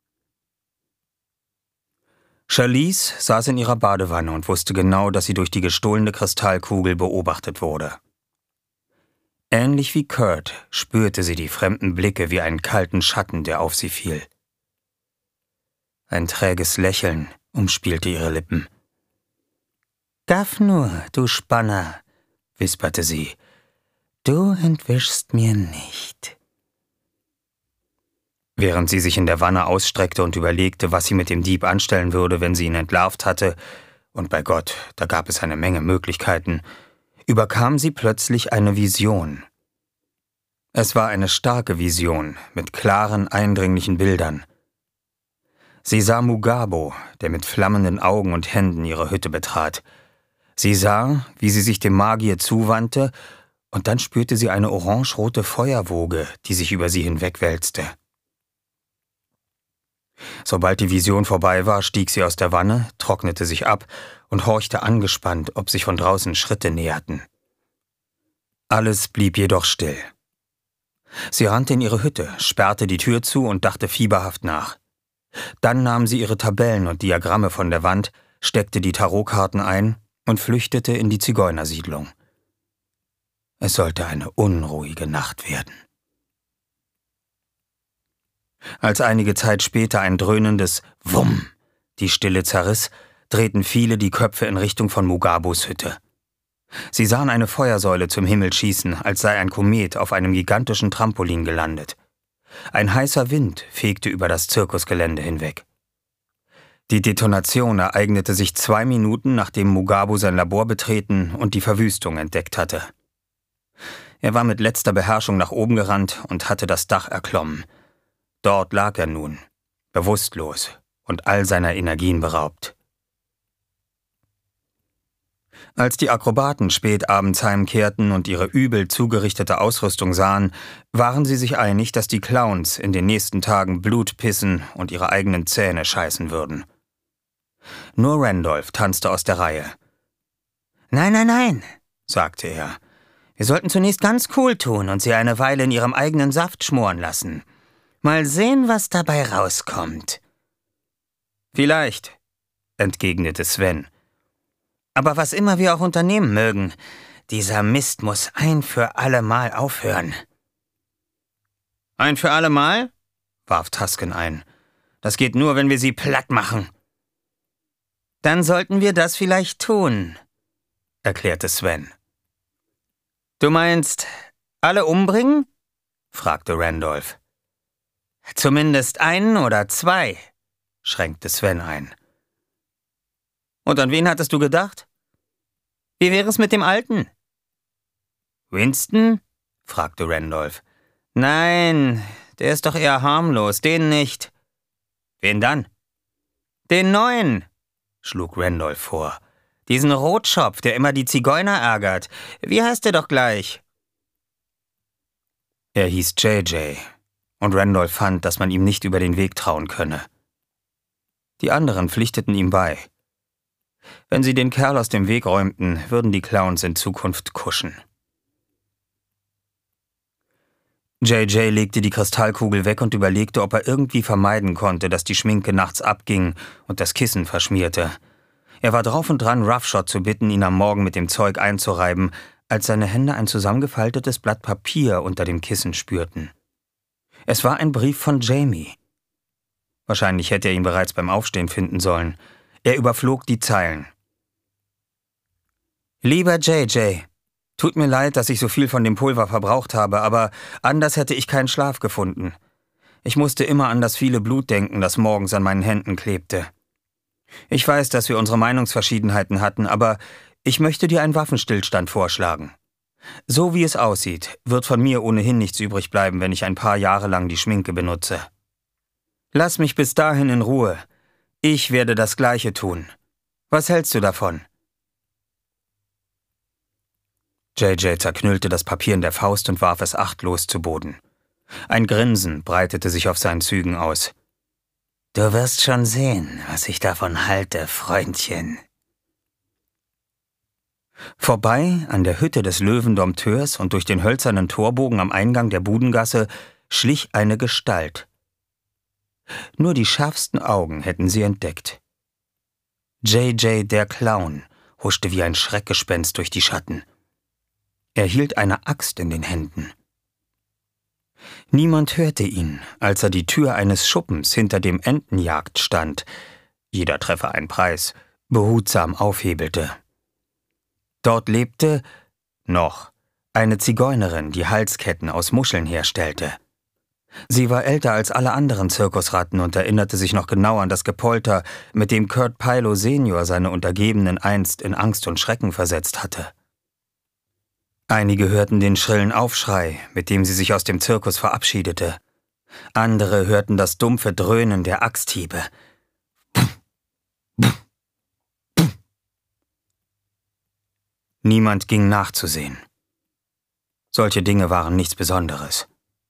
Charlize saß in ihrer Badewanne und wusste genau, dass sie durch die gestohlene Kristallkugel beobachtet wurde. Ähnlich wie Kurt spürte sie die fremden Blicke wie einen kalten Schatten, der auf sie fiel. Ein träges Lächeln umspielte ihre Lippen. »Gaff nur, du Spanner«, wisperte sie, »du entwischst mir nicht.« Während sie sich in der Wanne ausstreckte und überlegte, was sie mit dem Dieb anstellen würde, wenn sie ihn entlarvt hatte, und bei Gott, da gab es eine Menge Möglichkeiten, überkam sie plötzlich eine Vision. Es war eine starke Vision mit klaren, eindringlichen Bildern. Sie sah Mugabo, der mit flammenden Augen und Händen ihre Hütte betrat. Sie sah, wie sie sich dem Magier zuwandte, und dann spürte sie eine orangerote Feuerwoge, die sich über sie hinwegwälzte. Sobald die Vision vorbei war, stieg sie aus der Wanne, trocknete sich ab und horchte angespannt, ob sich von draußen Schritte näherten. Alles blieb jedoch still. Sie rannte in ihre Hütte, sperrte die Tür zu und dachte fieberhaft nach. Dann nahm sie ihre Tabellen und Diagramme von der Wand, steckte die Tarotkarten ein und flüchtete in die Zigeunersiedlung. Es sollte eine unruhige Nacht werden. Als einige Zeit später ein dröhnendes Wumm die Stille zerriss, drehten viele die Köpfe in Richtung von Mugabos Hütte. Sie sahen eine Feuersäule zum Himmel schießen, als sei ein Komet auf einem gigantischen Trampolin gelandet. Ein heißer Wind fegte über das Zirkusgelände hinweg. Die Detonation ereignete sich zwei Minuten, nachdem Mugabo sein Labor betreten und die Verwüstung entdeckt hatte. Er war mit letzter Beherrschung nach oben gerannt und hatte das Dach erklommen. Dort lag er nun, bewusstlos und all seiner Energien beraubt. Als die Akrobaten spät abends heimkehrten und ihre übel zugerichtete Ausrüstung sahen, waren sie sich einig, dass die Clowns in den nächsten Tagen Blut pissen und ihre eigenen Zähne scheißen würden. Nur Randolph tanzte aus der Reihe. »Nein, nein, nein«, sagte er. »Wir sollten zunächst ganz cool tun und sie eine Weile in ihrem eigenen Saft schmoren lassen. Mal sehen, was dabei rauskommt.« »Vielleicht«, entgegnete Sven. »Aber was immer wir auch unternehmen mögen, dieser Mist muss ein für alle Mal aufhören.« »Ein für alle Mal?«, warf Tusken ein. »Das geht nur, wenn wir sie platt machen.« »Dann sollten wir das vielleicht tun«, erklärte Sven. »Du meinst, alle umbringen?«, fragte Randolph. »Zumindest einen oder zwei«, schränkte Sven ein. »Und an wen hattest du gedacht? Wie wäre es mit dem Alten?« »Winston?«, fragte Randolph. »Nein, der ist doch eher harmlos, den nicht.« »Wen dann?« »Den Neuen«, schlug Randolph vor. »Diesen Rotschopf, der immer die Zigeuner ärgert. Wie heißt der doch gleich?« Er hieß J J, und Randolph fand, dass man ihm nicht über den Weg trauen könne. Die anderen pflichteten ihm bei. Wenn sie den Kerl aus dem Weg räumten, würden die Clowns in Zukunft kuschen. J J legte die Kristallkugel weg und überlegte, ob er irgendwie vermeiden konnte, dass die Schminke nachts abging und das Kissen verschmierte. Er war drauf und dran, Roughshot zu bitten, ihn am Morgen mit dem Zeug einzureiben, als seine Hände ein zusammengefaltetes Blatt Papier unter dem Kissen spürten. Es war ein Brief von Jamie. Wahrscheinlich hätte er ihn bereits beim Aufstehen finden sollen. Er überflog die Zeilen. »Lieber J J, tut mir leid, dass ich so viel von dem Pulver verbraucht habe, aber anders hätte ich keinen Schlaf gefunden. Ich musste immer an das viele Blut denken, das morgens an meinen Händen klebte. Ich weiß, dass wir unsere Meinungsverschiedenheiten hatten, aber ich möchte dir einen Waffenstillstand vorschlagen. So wie es aussieht, wird von mir ohnehin nichts übrig bleiben, wenn ich ein paar Jahre lang die Schminke benutze. Lass mich bis dahin in Ruhe. Ich werde das Gleiche tun. Was hältst du davon?« J J zerknüllte das Papier in der Faust und warf es achtlos zu Boden. Ein Grinsen breitete sich auf seinen Zügen aus. »Du wirst schon sehen, was ich davon halte, Freundchen.« Vorbei an der Hütte des Löwendompteurs und durch den hölzernen Torbogen am Eingang der Budengasse schlich eine Gestalt. Nur die schärfsten Augen hätten sie entdeckt. J J, der Clown, huschte wie ein Schreckgespenst durch die Schatten. Er hielt eine Axt in den Händen. Niemand hörte ihn, als er die Tür eines Schuppens hinter dem Entenjagd stand, jeder Treffer ein Preis, behutsam aufhebelte. Dort lebte, noch, eine Zigeunerin, die Halsketten aus Muscheln herstellte. Sie war älter als alle anderen Zirkusratten und erinnerte sich noch genau an das Gepolter, mit dem Kurt Pilo Senior seine Untergebenen einst in Angst und Schrecken versetzt hatte. Einige hörten den schrillen Aufschrei, mit dem sie sich aus dem Zirkus verabschiedete. Andere hörten das dumpfe Dröhnen der Axthiebe. Niemand ging nachzusehen. Solche Dinge waren nichts Besonderes.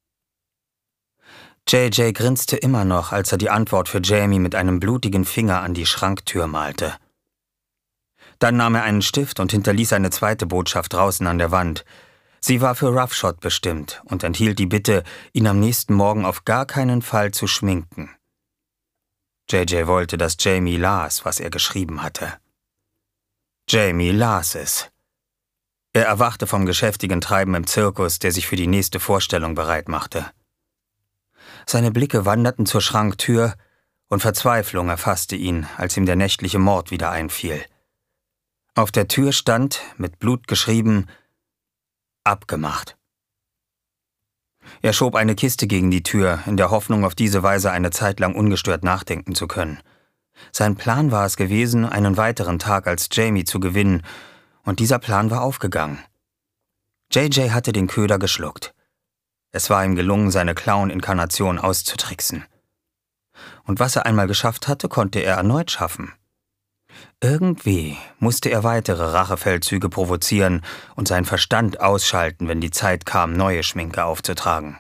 J J grinste immer noch, als er die Antwort für Jamie mit einem blutigen Finger an die Schranktür malte. Dann nahm er einen Stift und hinterließ eine zweite Botschaft draußen an der Wand. Sie war für Roughshot bestimmt und enthielt die Bitte, ihn am nächsten Morgen auf gar keinen Fall zu schminken. J J wollte, dass Jamie las, was er geschrieben hatte. Jamie las es. Er erwachte vom geschäftigen Treiben im Zirkus, der sich für die nächste Vorstellung bereit machte. Seine Blicke wanderten zur Schranktür und Verzweiflung erfasste ihn, als ihm der nächtliche Mord wieder einfiel. Auf der Tür stand, mit Blut geschrieben, »Abgemacht«. Er schob eine Kiste gegen die Tür, in der Hoffnung, auf diese Weise eine Zeit lang ungestört nachdenken zu können. Sein Plan war es gewesen, einen weiteren Tag als Jamie zu gewinnen, und dieser Plan war aufgegangen. J J hatte den Köder geschluckt. Es war ihm gelungen, seine Clown-Inkarnation auszutricksen. Und was er einmal geschafft hatte, konnte er erneut schaffen. Irgendwie musste er weitere Rachefeldzüge provozieren und seinen Verstand ausschalten, wenn die Zeit kam, neue Schminke aufzutragen.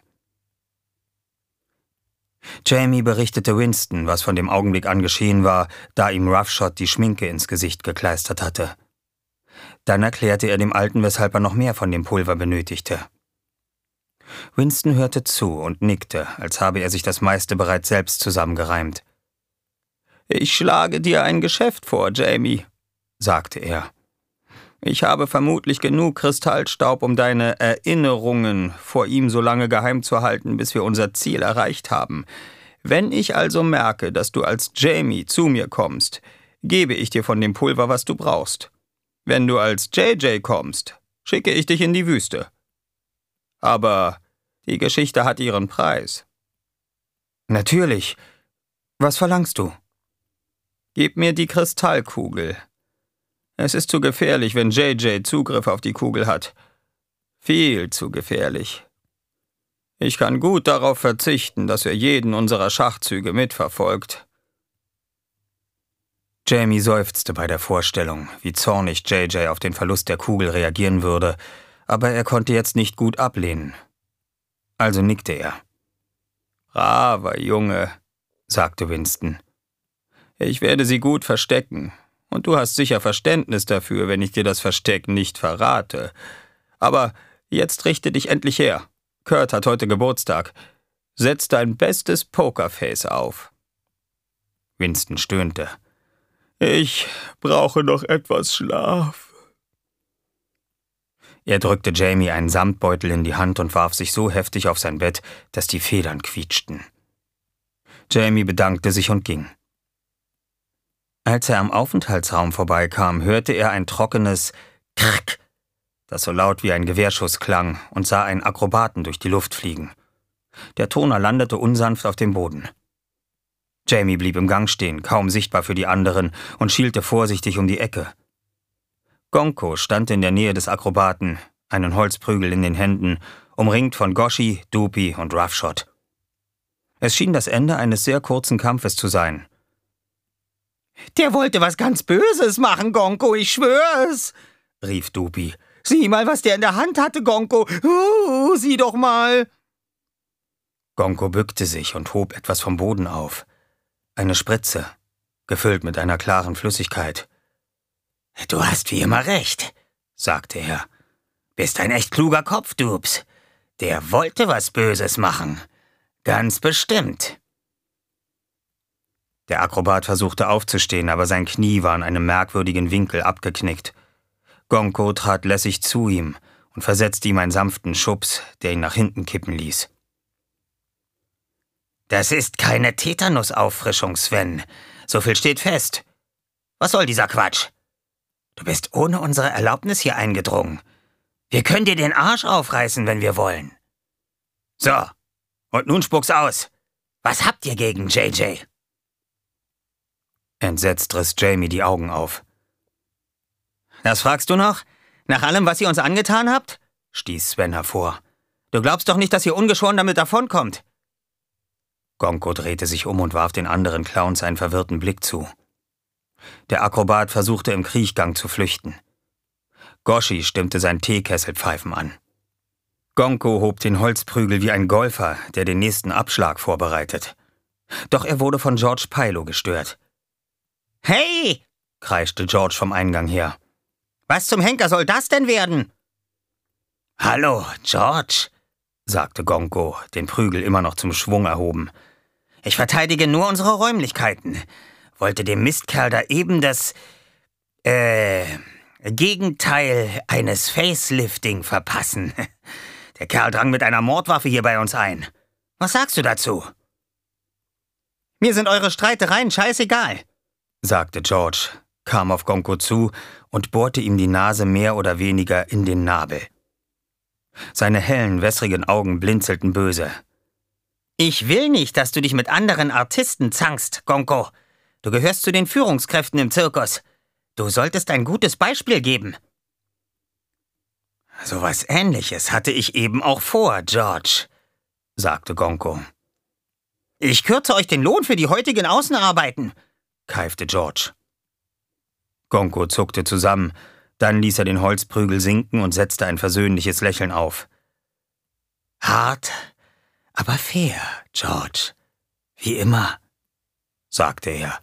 Jamie berichtete Winston, was von dem Augenblick an geschehen war, da ihm Roughshot die Schminke ins Gesicht gekleistert hatte. Dann erklärte er dem Alten, weshalb er noch mehr von dem Pulver benötigte. Winston hörte zu und nickte, als habe er sich das meiste bereits selbst zusammengereimt. »Ich schlage dir ein Geschäft vor, Jamie«, sagte er. »Ich habe vermutlich genug Kristallstaub, um deine Erinnerungen vor ihm so lange geheim zu halten, bis wir unser Ziel erreicht haben. Wenn ich also merke, dass du als Jamie zu mir kommst, gebe ich dir von dem Pulver, was du brauchst. Wenn du als J J kommst, schicke ich dich in die Wüste. Aber die Geschichte hat ihren Preis.« »Natürlich. Was verlangst du?« »Gib mir die Kristallkugel. Es ist zu gefährlich, wenn J J Zugriff auf die Kugel hat. Viel zu gefährlich. Ich kann gut darauf verzichten, dass er jeden unserer Schachzüge mitverfolgt.« Jamie seufzte bei der Vorstellung, wie zornig J J auf den Verlust der Kugel reagieren würde, aber er konnte jetzt nicht gut ablehnen. Also nickte er. »Braver Junge«, sagte Winston. »Ich werde sie gut verstecken, und du hast sicher Verständnis dafür, wenn ich dir das Versteck nicht verrate. Aber jetzt richte dich endlich her. Kurt hat heute Geburtstag. Setz dein bestes Pokerface auf.« Winston stöhnte. »Ich brauche noch etwas Schlaf.« Er drückte Jamie einen Samtbeutel in die Hand und warf sich so heftig auf sein Bett, dass die Federn quietschten. Jamie bedankte sich und ging. Als er am Aufenthaltsraum vorbeikam, hörte er ein trockenes Krack, das so laut wie ein Gewehrschuss klang, und sah einen Akrobaten durch die Luft fliegen. Der Turner landete unsanft auf dem Boden. Jamie blieb im Gang stehen, kaum sichtbar für die anderen, und schielte vorsichtig um die Ecke. Gonko stand in der Nähe des Akrobaten, einen Holzprügel in den Händen, umringt von Goshi, Dupi und Roughshot. Es schien das Ende eines sehr kurzen Kampfes zu sein. »Der wollte was ganz Böses machen, Gonko, ich schwör's«, rief Dupi. »Sieh mal, was der in der Hand hatte, Gonko. Uh, sieh doch mal.« Gonko bückte sich und hob etwas vom Boden auf. Eine Spritze, gefüllt mit einer klaren Flüssigkeit. »Du hast wie immer recht«, sagte er. »Bist ein echt kluger Kopf, Dupes. Der wollte was Böses machen. Ganz bestimmt.« Der Akrobat versuchte aufzustehen, aber sein Knie war in einem merkwürdigen Winkel abgeknickt. Gonko trat lässig zu ihm und versetzte ihm einen sanften Schubs, der ihn nach hinten kippen ließ. »Das ist keine Tetanusauffrischung, Sven. So viel steht fest. Was soll dieser Quatsch? Du bist ohne unsere Erlaubnis hier eingedrungen. Wir können dir den Arsch aufreißen, wenn wir wollen. So, und nun spuck's aus. Was habt ihr gegen J J?« Entsetzt riss Jamie die Augen auf. »Das fragst du noch? Nach allem, was ihr uns angetan habt?« stieß Sven hervor. »Du glaubst doch nicht, dass ihr ungeschoren damit davonkommt?« Gonko drehte sich um und warf den anderen Clowns einen verwirrten Blick zu. Der Akrobat versuchte im Kriechgang zu flüchten. Goshi stimmte sein Teekesselpfeifen an. Gonko hob den Holzprügel wie ein Golfer, der den nächsten Abschlag vorbereitet. Doch er wurde von George Pilo gestört. »Hey«, kreischte George vom Eingang her. »Was zum Henker soll das denn werden?« »Hallo, George«, sagte Gonko, den Prügel immer noch zum Schwung erhoben. »Ich verteidige nur unsere Räumlichkeiten. Wollte dem Mistkerl da eben das, äh, Gegenteil eines Facelifting verpassen. Der Kerl drang mit einer Mordwaffe hier bei uns ein. Was sagst du dazu?« »Mir sind eure Streitereien scheißegal«, sagte George, kam auf Gonko zu und bohrte ihm die Nase mehr oder weniger in den Nabel. Seine hellen, wässrigen Augen blinzelten böse. »Ich will nicht, dass du dich mit anderen Artisten zankst, Gonko. Du gehörst zu den Führungskräften im Zirkus. Du solltest ein gutes Beispiel geben.« »So was Ähnliches hatte ich eben auch vor, George«, sagte Gonko. »Ich kürze euch den Lohn für die heutigen Außenarbeiten«, keifte George. Gonko zuckte zusammen, dann ließ er den Holzprügel sinken und setzte ein versöhnliches Lächeln auf. »Hart, aber fair, George. Wie immer«, sagte er.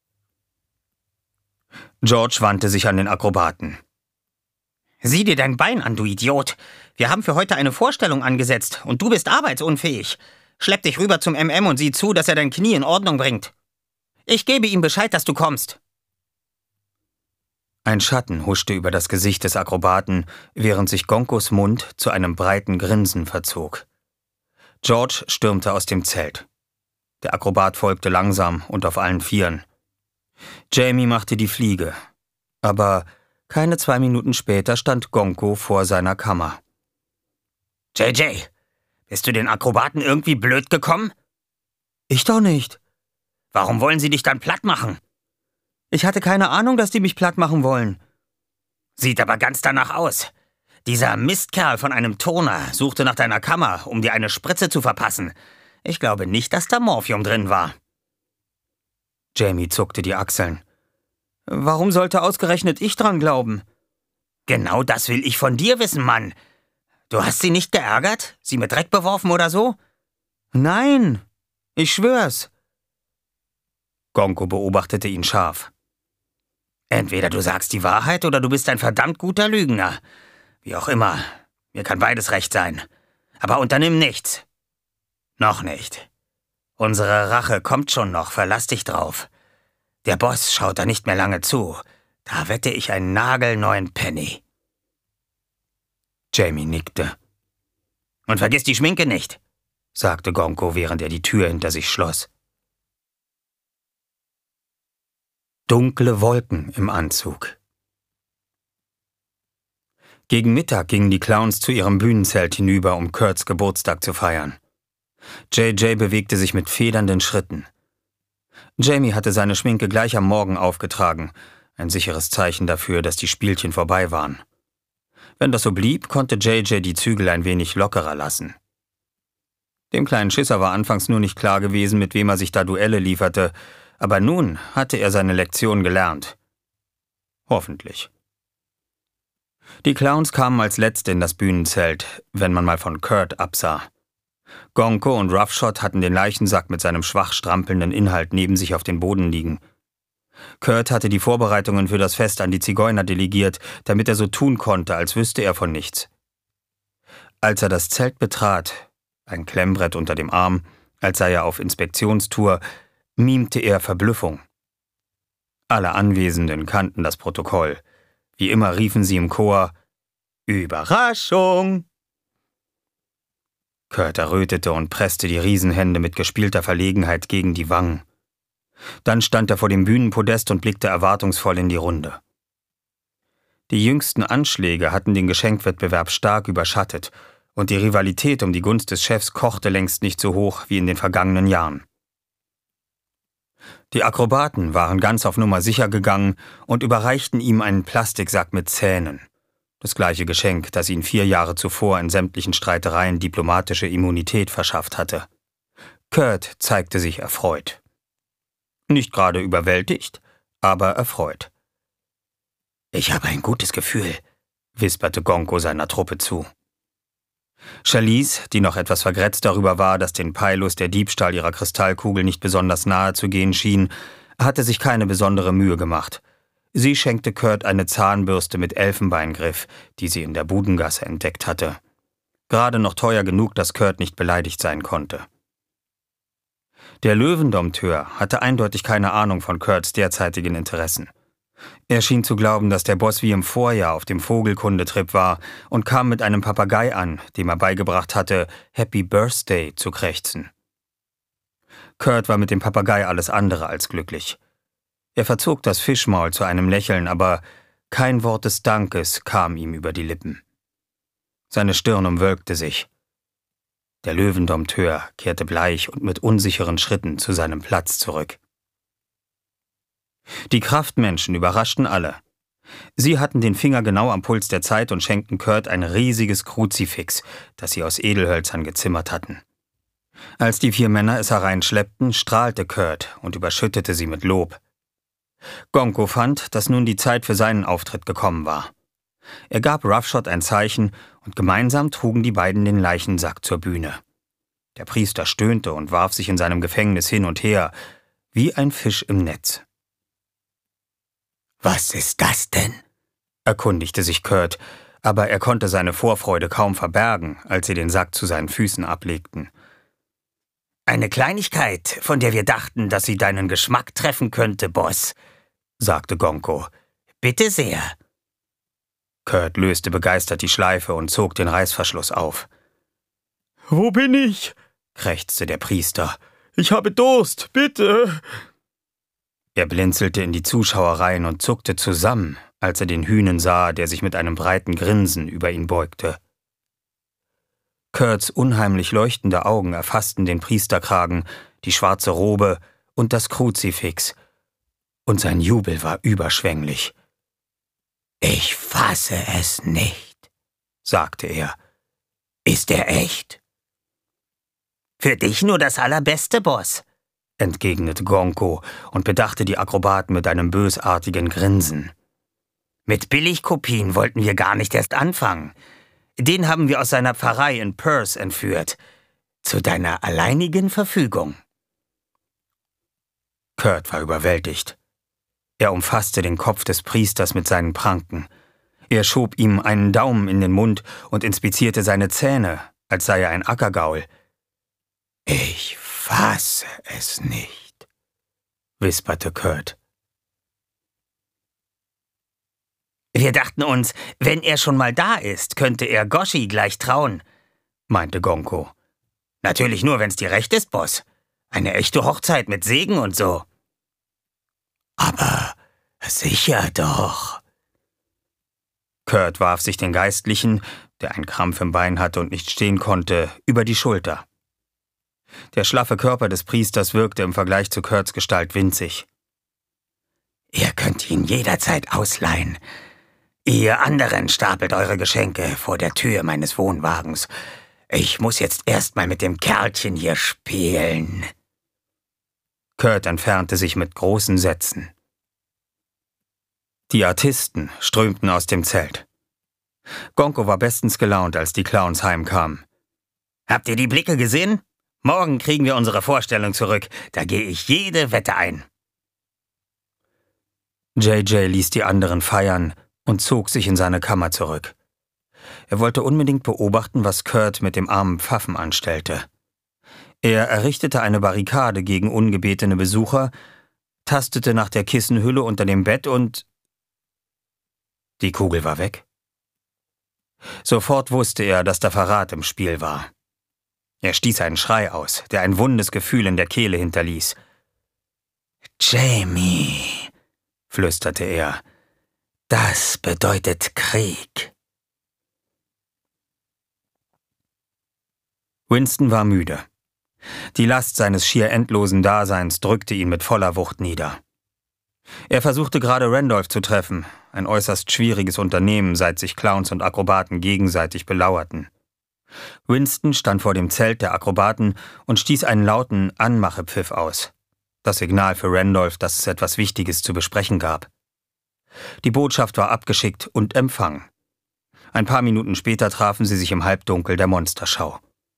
George wandte sich an den Akrobaten. »Sieh dir dein Bein an, du Idiot. Wir haben für heute eine Vorstellung angesetzt und du bist arbeitsunfähig. Schlepp dich rüber zum M M und sieh zu, dass er dein Knie in Ordnung bringt. Ich gebe ihm Bescheid, dass du kommst.« Ein Schatten huschte über das Gesicht des Akrobaten, während sich Gonkos Mund zu einem breiten Grinsen verzog. George stürmte aus dem Zelt. Der Akrobat folgte langsam und auf allen Vieren. Jamie machte die Fliege, aber keine zwei Minuten später stand Gonko vor seiner Kammer. »J J, bist du den Akrobaten irgendwie blöd gekommen?« »Ich doch nicht.« »Warum wollen sie dich dann platt machen?« »Ich hatte keine Ahnung, dass die mich platt machen wollen.« »Sieht aber ganz danach aus. Dieser Mistkerl von einem Turner suchte nach deiner Kammer, um dir eine Spritze zu verpassen. Ich glaube nicht, dass da Morphium drin war.« Jamie zuckte die Achseln. »Warum sollte ausgerechnet ich dran glauben?« »Genau das will ich von dir wissen, Mann. Du hast sie nicht geärgert? Sie mit Dreck beworfen oder so?« »Nein«, Ich schwör's. Gonko beobachtete ihn scharf. Entweder du sagst die Wahrheit oder du bist ein verdammt guter Lügner. Wie auch immer, mir kann beides recht sein. Aber unternimm nichts. Noch nicht. Unsere Rache kommt schon noch, verlass dich drauf. Der Boss schaut da nicht mehr lange zu. Da wette ich einen nagelneuen Penny. Jamie nickte. Und vergiss die Schminke nicht, sagte Gonko, während er die Tür hinter sich schloss. Dunkle Wolken im Anzug. Gegen Mittag gingen die Clowns zu ihrem Bühnenzelt hinüber, um Kurts Geburtstag zu feiern. J J bewegte sich mit federnden Schritten. Jamie hatte seine Schminke gleich am Morgen aufgetragen, ein sicheres Zeichen dafür, dass die Spielchen vorbei waren. Wenn das so blieb, konnte J J die Zügel ein wenig lockerer lassen. Dem kleinen Schisser war anfangs nur nicht klar gewesen, mit wem er sich da Duelle lieferte, aber nun hatte er seine Lektion gelernt. Hoffentlich. Die Clowns kamen als Letzte in das Bühnenzelt, wenn man mal von Kurt absah. Gonko und Roughshot hatten den Leichensack mit seinem schwach strampelnden Inhalt neben sich auf den Boden liegen. Kurt hatte die Vorbereitungen für das Fest an die Zigeuner delegiert, damit er so tun konnte, als wüsste er von nichts. Als er das Zelt betrat, ein Klemmbrett unter dem Arm, als sei er auf Inspektionstour, mimte er Verblüffung. Alle Anwesenden kannten das Protokoll. Wie immer riefen sie im Chor: »Überraschung!« Kurt errötete und presste die Riesenhände mit gespielter Verlegenheit gegen die Wangen. Dann stand er vor dem Bühnenpodest und blickte erwartungsvoll in die Runde. Die jüngsten Anschläge hatten den Geschenkwettbewerb stark überschattet, und die Rivalität um die Gunst des Chefs kochte längst nicht so hoch wie in den vergangenen Jahren. Die Akrobaten waren ganz auf Nummer sicher gegangen und überreichten ihm einen Plastiksack mit Zähnen. Das gleiche Geschenk, das ihn vier Jahre zuvor in sämtlichen Streitereien diplomatische Immunität verschafft hatte. Kurt zeigte sich erfreut. Nicht gerade überwältigt, aber erfreut. »Ich habe ein gutes Gefühl«, wisperte Gonko seiner Truppe zu. Charlize, die noch etwas vergrätzt darüber war, dass den Pylos der Diebstahl ihrer Kristallkugel nicht besonders nahe zu gehen schien, hatte sich keine besondere Mühe gemacht. Sie schenkte Kurt eine Zahnbürste mit Elfenbeingriff, die sie in der Budengasse entdeckt hatte. Gerade noch teuer genug, dass Kurt nicht beleidigt sein konnte. Der Löwendompteur hatte eindeutig keine Ahnung von Kurts derzeitigen Interessen. Er schien zu glauben, dass der Boss wie im Vorjahr auf dem Vogelkundetrip war und kam mit einem Papagei an, dem er beigebracht hatte, Happy Birthday zu krächzen. Kurt war mit dem Papagei alles andere als glücklich. Er verzog das Fischmaul zu einem Lächeln, aber kein Wort des Dankes kam ihm über die Lippen. Seine Stirn umwölkte sich. Der Löwendompteur kehrte bleich und mit unsicheren Schritten zu seinem Platz zurück. Die Kraftmenschen überraschten alle. Sie hatten den Finger genau am Puls der Zeit und schenkten Kurt ein riesiges Kruzifix, das sie aus Edelhölzern gezimmert hatten. Als die vier Männer es hereinschleppten, strahlte Kurt und überschüttete sie mit Lob. Gonko fand, dass nun die Zeit für seinen Auftritt gekommen war. Er gab Roughshot ein Zeichen und gemeinsam trugen die beiden den Leichensack zur Bühne. Der Priester stöhnte und warf sich in seinem Gefängnis hin und her, wie ein Fisch im Netz. »Was ist das denn?« erkundigte sich Kurt, aber er konnte seine Vorfreude kaum verbergen, als sie den Sack zu seinen Füßen ablegten. »Eine Kleinigkeit, von der wir dachten, dass sie deinen Geschmack treffen könnte, Boss«, sagte Gonko. »Bitte sehr.« Kurt löste begeistert die Schleife und zog den Reißverschluss auf. »Wo bin ich?« krächzte der Priester. »Ich habe Durst, bitte!« Er blinzelte in die Zuschauer rein und zuckte zusammen, als er den Hünen sah, der sich mit einem breiten Grinsen über ihn beugte. Kurts unheimlich leuchtende Augen erfassten den Priesterkragen, die schwarze Robe und das Kruzifix, und sein Jubel war überschwänglich. »Ich fasse es nicht«, sagte er. »Ist er echt?« »Für dich nur das Allerbeste, Boss«, entgegnete Gonko und bedachte die Akrobaten mit einem bösartigen Grinsen. »Mit Billigkopien wollten wir gar nicht erst anfangen. Den haben wir aus seiner Pfarrei in Perth entführt. Zu deiner alleinigen Verfügung.« Kurt war überwältigt. Er umfasste den Kopf des Priesters mit seinen Pranken. Er schob ihm einen Daumen in den Mund und inspizierte seine Zähne, als sei er ein Ackergaul. »Ich fasse es nicht«, wisperte Kurt. »Wir dachten uns, wenn er schon mal da ist, könnte er Goshi gleich trauen«, meinte Gonko. »Natürlich nur, wenn's dir recht ist, Boss. Eine echte Hochzeit mit Segen und so.« »Aber sicher doch.« Kurt warf sich den Geistlichen, der einen Krampf im Bein hatte und nicht stehen konnte, über die Schulter. Der schlaffe Körper des Priesters wirkte im Vergleich zu Kurts Gestalt winzig. »Ihr könnt ihn jederzeit ausleihen. Ihr anderen stapelt eure Geschenke vor der Tür meines Wohnwagens. Ich muss jetzt erstmal mit dem Kerlchen hier spielen.« Kurt entfernte sich mit großen Sätzen. Die Artisten strömten aus dem Zelt. Gonko war bestens gelaunt, als die Clowns heimkamen. »Habt ihr die Blicke gesehen? Morgen kriegen wir unsere Vorstellung zurück. Da gehe ich jede Wette ein.« J J ließ die anderen feiern und zog sich in seine Kammer zurück. Er wollte unbedingt beobachten, was Kurt mit dem armen Pfaffen anstellte. Er errichtete eine Barrikade gegen ungebetene Besucher, tastete nach der Kissenhülle unter dem Bett und... Die Kugel war weg. Sofort wusste er, dass der Verrat im Spiel war. Er stieß einen Schrei aus, der ein wundes Gefühl in der Kehle hinterließ. »Jamie«, flüsterte er, »das bedeutet Krieg.« Winston war müde. Die Last seines schier endlosen Daseins drückte ihn mit voller Wucht nieder. Er versuchte gerade Randolph zu treffen, ein äußerst schwieriges Unternehmen, seit sich Clowns und Akrobaten gegenseitig belauerten. Winston stand vor dem Zelt der Akrobaten und stieß einen lauten Anmachepfiff aus. Das Signal für Randolph, dass es etwas Wichtiges zu besprechen gab. Die Botschaft war abgeschickt und empfangen. Ein paar Minuten später trafen sie sich im Halbdunkel der Monsterschau.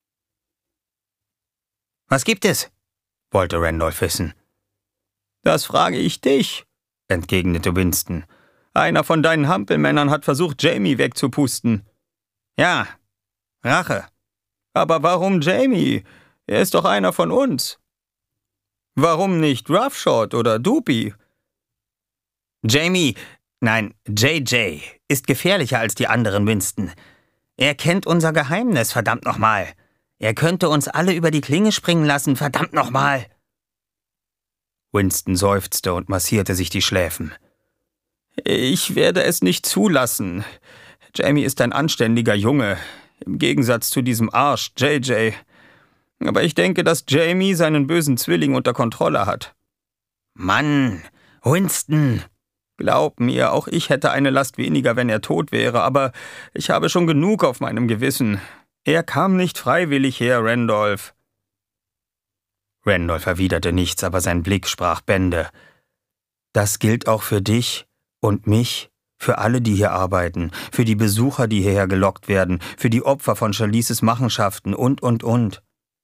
»Was gibt es?« wollte Randolph wissen. »Das frage ich dich«, entgegnete Winston. »Einer von deinen Hampelmännern hat versucht, Jamie wegzupusten.« »Ja, Rache.« »Aber warum Jamie? Er ist doch einer von uns.« »Warum nicht Roughshot oder Doopy?« »Jamie, nein, J J, ist gefährlicher als die anderen, Winston. Er kennt unser Geheimnis, verdammt nochmal. Er könnte uns alle über die Klinge springen lassen, verdammt nochmal.« Winston seufzte und massierte sich die Schläfen. »Ich werde es nicht zulassen. Jamie ist ein anständiger Junge, im Gegensatz zu diesem Arsch J J. Aber ich denke, dass Jamie seinen bösen Zwilling unter Kontrolle hat.« »Mann, Winston!« »Glaub mir, auch ich hätte eine Last weniger, wenn er tot wäre, aber ich habe schon genug auf meinem Gewissen. Er kam nicht freiwillig her, Randolph.« Randolph erwiderte nichts, aber sein Blick sprach Bände. »Das gilt auch für dich und mich, für alle, die hier arbeiten, für die Besucher, die hierher gelockt werden, für die Opfer von Chalices Machenschaften und, und, und.«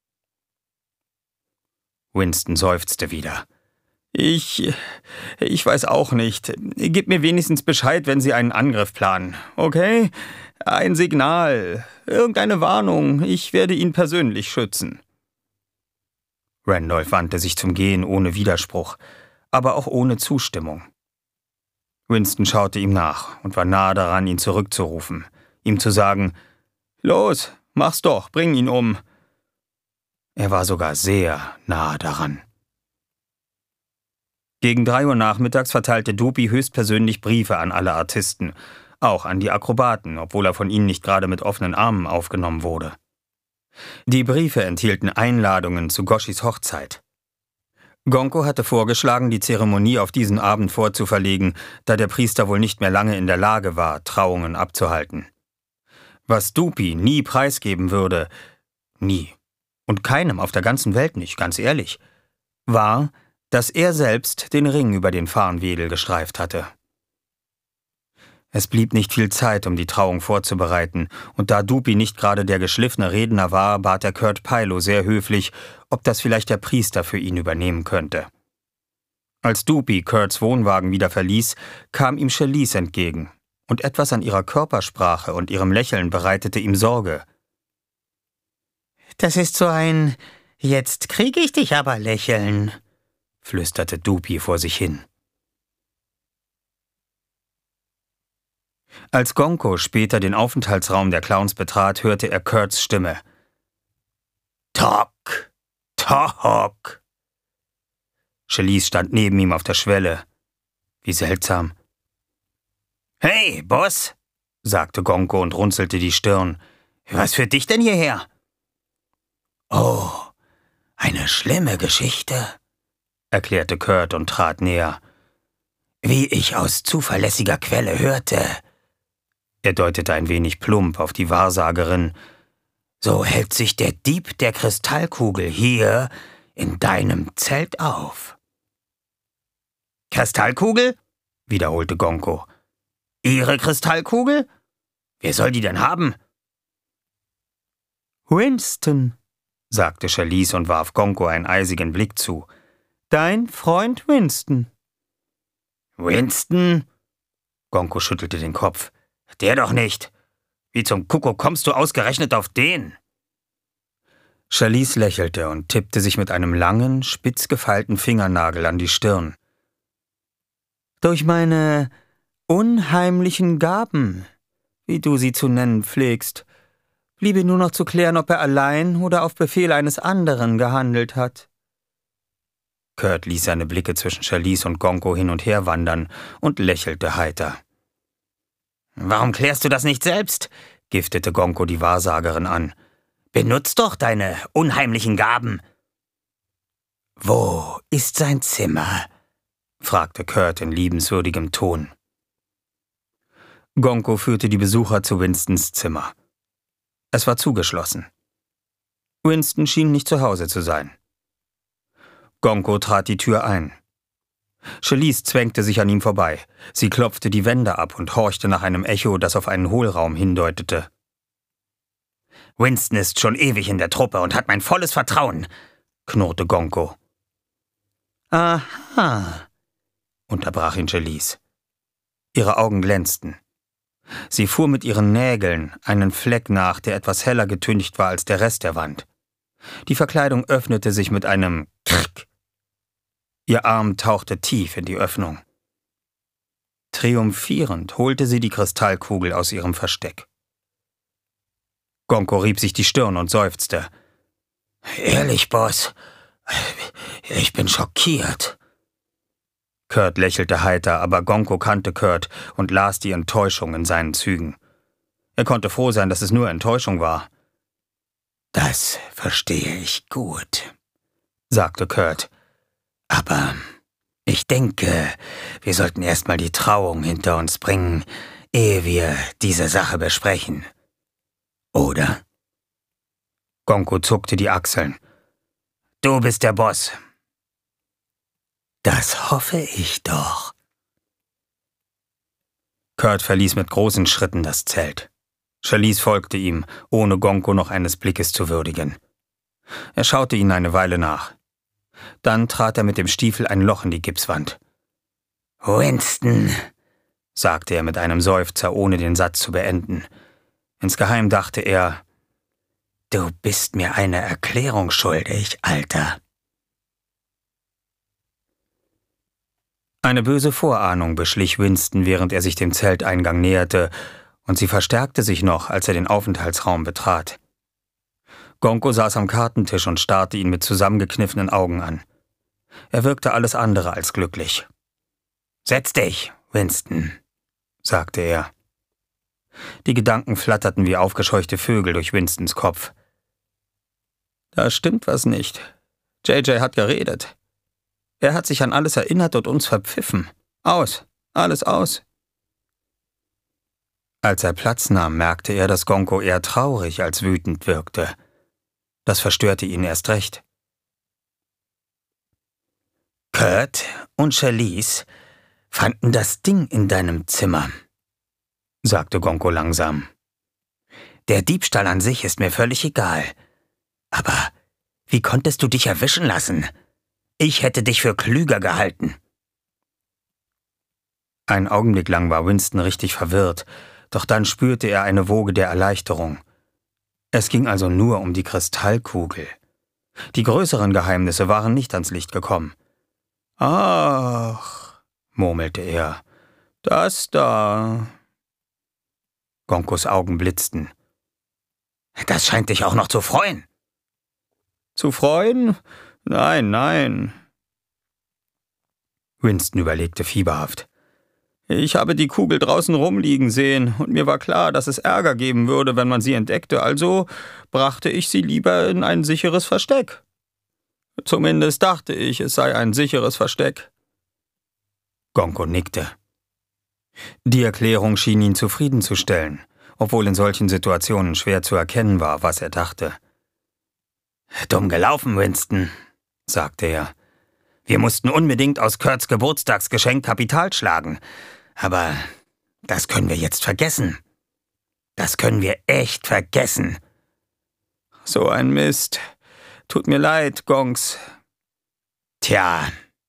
Winston seufzte wieder. Ich, ich weiß auch nicht. Gib mir wenigstens Bescheid, wenn Sie einen Angriff planen, okay? Ein Signal, irgendeine Warnung, ich werde ihn persönlich schützen.« Randolph wandte sich zum Gehen ohne Widerspruch, aber auch ohne Zustimmung. Winston schaute ihm nach und war nahe daran, ihn zurückzurufen, ihm zu sagen, »Los, mach's doch, bring ihn um.« Er war sogar sehr nahe daran. Gegen drei Uhr nachmittags verteilte Doopy höchstpersönlich Briefe an alle Artisten, auch an die Akrobaten, obwohl er von ihnen nicht gerade mit offenen Armen aufgenommen wurde. Die Briefe enthielten Einladungen zu Goshis Hochzeit. Gonko hatte vorgeschlagen, die Zeremonie auf diesen Abend vorzuverlegen, da der Priester wohl nicht mehr lange in der Lage war, Trauungen abzuhalten. Was Doopy nie preisgeben würde, nie, und keinem auf der ganzen Welt nicht, ganz ehrlich, war, dass er selbst den Ring über den Farnwedel gestreift hatte. Es blieb nicht viel Zeit, um die Trauung vorzubereiten, und da Doopy nicht gerade der geschliffene Redner war, bat er Kurt Pilo sehr höflich, ob das vielleicht der Priester für ihn übernehmen könnte. Als Doopy Kurts Wohnwagen wieder verließ, kam ihm Chalise entgegen, und etwas an ihrer Körpersprache und ihrem Lächeln bereitete ihm Sorge. »Das ist so ein »Jetzt kriege ich dich aber« Lächeln«, flüsterte Doopy vor sich hin. Als Gonko später den Aufenthaltsraum der Clowns betrat, hörte er Kurts Stimme. »Tok, Tok!« Chalise stand neben ihm auf der Schwelle. Wie seltsam. »Hey, Boss«, sagte Gonko und runzelte die Stirn. »Was führt dich denn hierher?« »Oh, eine schlimme Geschichte«, erklärte Kurt und trat näher. »Wie ich aus zuverlässiger Quelle hörte«, er deutete ein wenig plump auf die Wahrsagerin, »so hält sich der Dieb der Kristallkugel hier in deinem Zelt auf.« »Kristallkugel?«, wiederholte Gonko. »Ihre Kristallkugel? Wer soll die denn haben?« »Winston«, sagte Chalise und warf Gonko einen eisigen Blick zu. »Dein Freund Winston.« »Winston?« Gonko schüttelte den Kopf. »Der doch nicht. Wie zum Kuckuck kommst du ausgerechnet auf den?« Chalise lächelte und tippte sich mit einem langen, spitz gefeilten Fingernagel an die Stirn. »Durch meine unheimlichen Gaben, wie du sie zu nennen pflegst, bliebe nur noch zu klären, ob er allein oder auf Befehl eines anderen gehandelt hat.« Kurt ließ seine Blicke zwischen Chalise und Gonko hin und her wandern und lächelte heiter. »Warum klärst du das nicht selbst?«, giftete Gonko die Wahrsagerin an. »Benutz doch deine unheimlichen Gaben.« »Wo ist sein Zimmer?«, fragte Kurt in liebenswürdigem Ton. Gonko führte die Besucher zu Winstons Zimmer. Es war zugeschlossen. Winston schien nicht zu Hause zu sein. Gonko trat die Tür ein. Chalise zwängte sich an ihm vorbei. Sie klopfte die Wände ab und horchte nach einem Echo, das auf einen Hohlraum hindeutete. »Winston ist schon ewig in der Truppe und hat mein volles Vertrauen«, knurrte Gonko. »Aha«, unterbrach ihn Chalise. Ihre Augen glänzten. Sie fuhr mit ihren Nägeln einen Fleck nach, der etwas heller getüncht war als der Rest der Wand. Die Verkleidung öffnete sich mit einem Krrk. Ihr Arm tauchte tief in die Öffnung. Triumphierend holte sie die Kristallkugel aus ihrem Versteck. Gonko rieb sich die Stirn und seufzte. »Ehrlich, Boss, ich bin schockiert.« Kurt lächelte heiter, aber Gonko kannte Kurt und las die Enttäuschung in seinen Zügen. Er konnte froh sein, dass es nur Enttäuschung war. »Das verstehe ich gut«, sagte Kurt. »Aber ich denke, wir sollten erstmal die Trauung hinter uns bringen, ehe wir diese Sache besprechen. Oder?« Gonko zuckte die Achseln. »Du bist der Boss.« »Das hoffe ich doch.« Kurt verließ mit großen Schritten das Zelt. Chalise folgte ihm, ohne Gonko noch eines Blickes zu würdigen. Er schaute ihnen eine Weile nach. Dann trat er mit dem Stiefel ein Loch in die Gipswand. »Winston«, sagte er mit einem Seufzer, ohne den Satz zu beenden. Insgeheim dachte er, »Du bist mir eine Erklärung schuldig, Alter.« Eine böse Vorahnung beschlich Winston, während er sich dem Zelteingang näherte, und sie verstärkte sich noch, als er den Aufenthaltsraum betrat. Gonko saß am Kartentisch und starrte ihn mit zusammengekniffenen Augen an. Er wirkte alles andere als glücklich. »Setz dich, Winston«, sagte er. Die Gedanken flatterten wie aufgescheuchte Vögel durch Winstons Kopf. Da stimmt was nicht. J J hat geredet. Er hat sich an alles erinnert und uns verpfiffen. Aus, alles aus. Als er Platz nahm, merkte er, dass Gonko eher traurig als wütend wirkte. Das verstörte ihn erst recht. »Kurt und Chalise fanden das Ding in deinem Zimmer«, sagte Gonko langsam. »Der Diebstahl an sich ist mir völlig egal. Aber wie konntest du dich erwischen lassen? Ich hätte dich für klüger gehalten. Einen Augenblick lang war Winston richtig verwirrt, doch dann spürte er eine Woge der Erleichterung. Es ging also nur um die Kristallkugel. Die größeren Geheimnisse waren nicht ans Licht gekommen. »Ach«, murmelte er, »das da.« Gonkos Augen blitzten. »Das scheint dich auch noch zu freuen.« »Zu freuen? Nein, nein.« Winston überlegte fieberhaft. »Ich habe die Kugel draußen rumliegen sehen, und mir war klar, dass es Ärger geben würde, wenn man sie entdeckte, also brachte ich sie lieber in ein sicheres Versteck. Zumindest dachte ich, es sei ein sicheres Versteck.« Gonko nickte. Die Erklärung schien ihn zufriedenzustellen, obwohl in solchen Situationen schwer zu erkennen war, was er dachte. »Dumm gelaufen, Winston«, sagte er. »Wir mussten unbedingt aus Kurts Geburtstagsgeschenk Kapital schlagen. Aber das können wir jetzt vergessen. Das können wir echt vergessen.« »So ein Mist. Tut mir leid, Gonks.« »Tja.«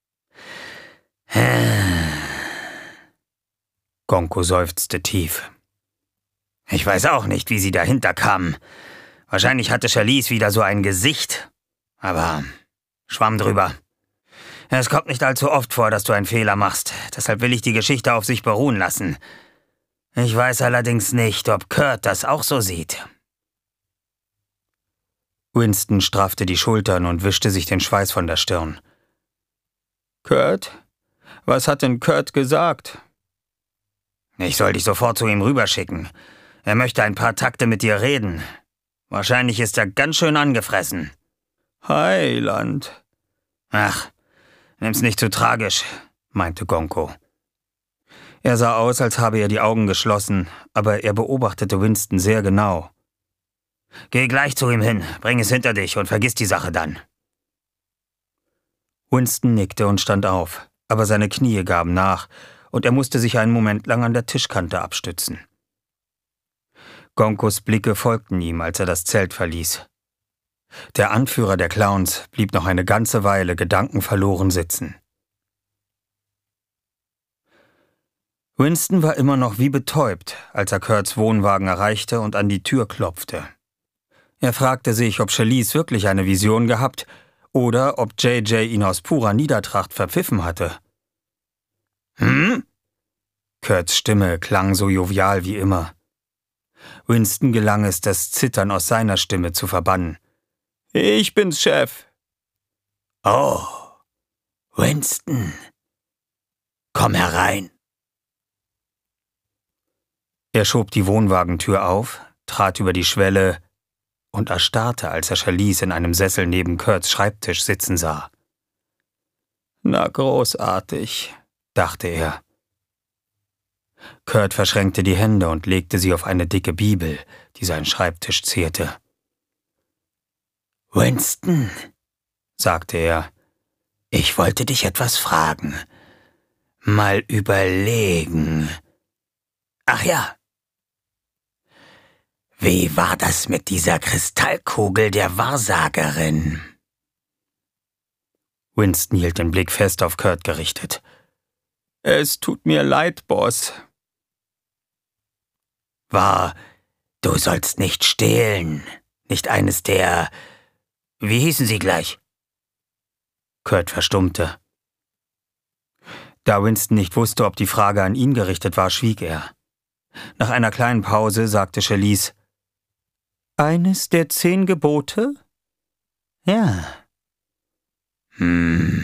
Gonko seufzte tief. »Ich weiß auch nicht, wie sie dahinter kamen. Wahrscheinlich hatte Chalice wieder so ein Gesicht. Aber schwamm drüber. Es kommt nicht allzu oft vor, dass du einen Fehler machst. Deshalb will ich die Geschichte auf sich beruhen lassen. Ich weiß allerdings nicht, ob Kurt das auch so sieht.« Winston straffte die Schultern und wischte sich den Schweiß von der Stirn. »Kurt? Was hat denn Kurt gesagt?« »Ich soll dich sofort zu ihm rüberschicken. Er möchte ein paar Takte mit dir reden. Wahrscheinlich ist er ganz schön angefressen.« »Heiland.« »Ach, nimm's nicht zu tragisch«, meinte Gonko. Er sah aus, als habe er die Augen geschlossen, aber er beobachtete Winston sehr genau. »Geh gleich zu ihm hin, bring es hinter dich und vergiss die Sache dann.« Winston nickte und stand auf, aber seine Knie gaben nach, und er musste sich einen Moment lang an der Tischkante abstützen. Gonkos Blicke folgten ihm, als er das Zelt verließ. Der Anführer der Clowns blieb noch eine ganze Weile gedankenverloren sitzen. Winston war immer noch wie betäubt, als er Kurts Wohnwagen erreichte und an die Tür klopfte. Er fragte sich, ob Chalice wirklich eine Vision gehabt oder ob J J ihn aus purer Niedertracht verpfiffen hatte. »Hm?« Kurts Stimme klang so jovial wie immer. Winston gelang es, das Zittern aus seiner Stimme zu verbannen. »Ich bin's, Chef.« »Oh, Winston, komm herein.« Er schob die Wohnwagentür auf, trat über die Schwelle und erstarrte, als er Chalice in einem Sessel neben Kurts Schreibtisch sitzen sah. »Na, großartig«, dachte er. Kurt verschränkte die Hände und legte sie auf eine dicke Bibel, die seinen Schreibtisch zierte. »Winston«, sagte er, »ich wollte dich etwas fragen. Mal überlegen. Ach ja. Wie war das mit dieser Kristallkugel der Wahrsagerin?« Winston hielt den Blick fest auf Kurt gerichtet. »Es tut mir leid, Boss.« »War, du sollst nicht stehlen, nicht eines der... Wie hießen sie gleich?« Kurt verstummte. Da Winston nicht wusste, ob die Frage an ihn gerichtet war, schwieg er. Nach einer kleinen Pause sagte Chalice, »Eines der zehn Gebote?« »Ja.« »Hm.«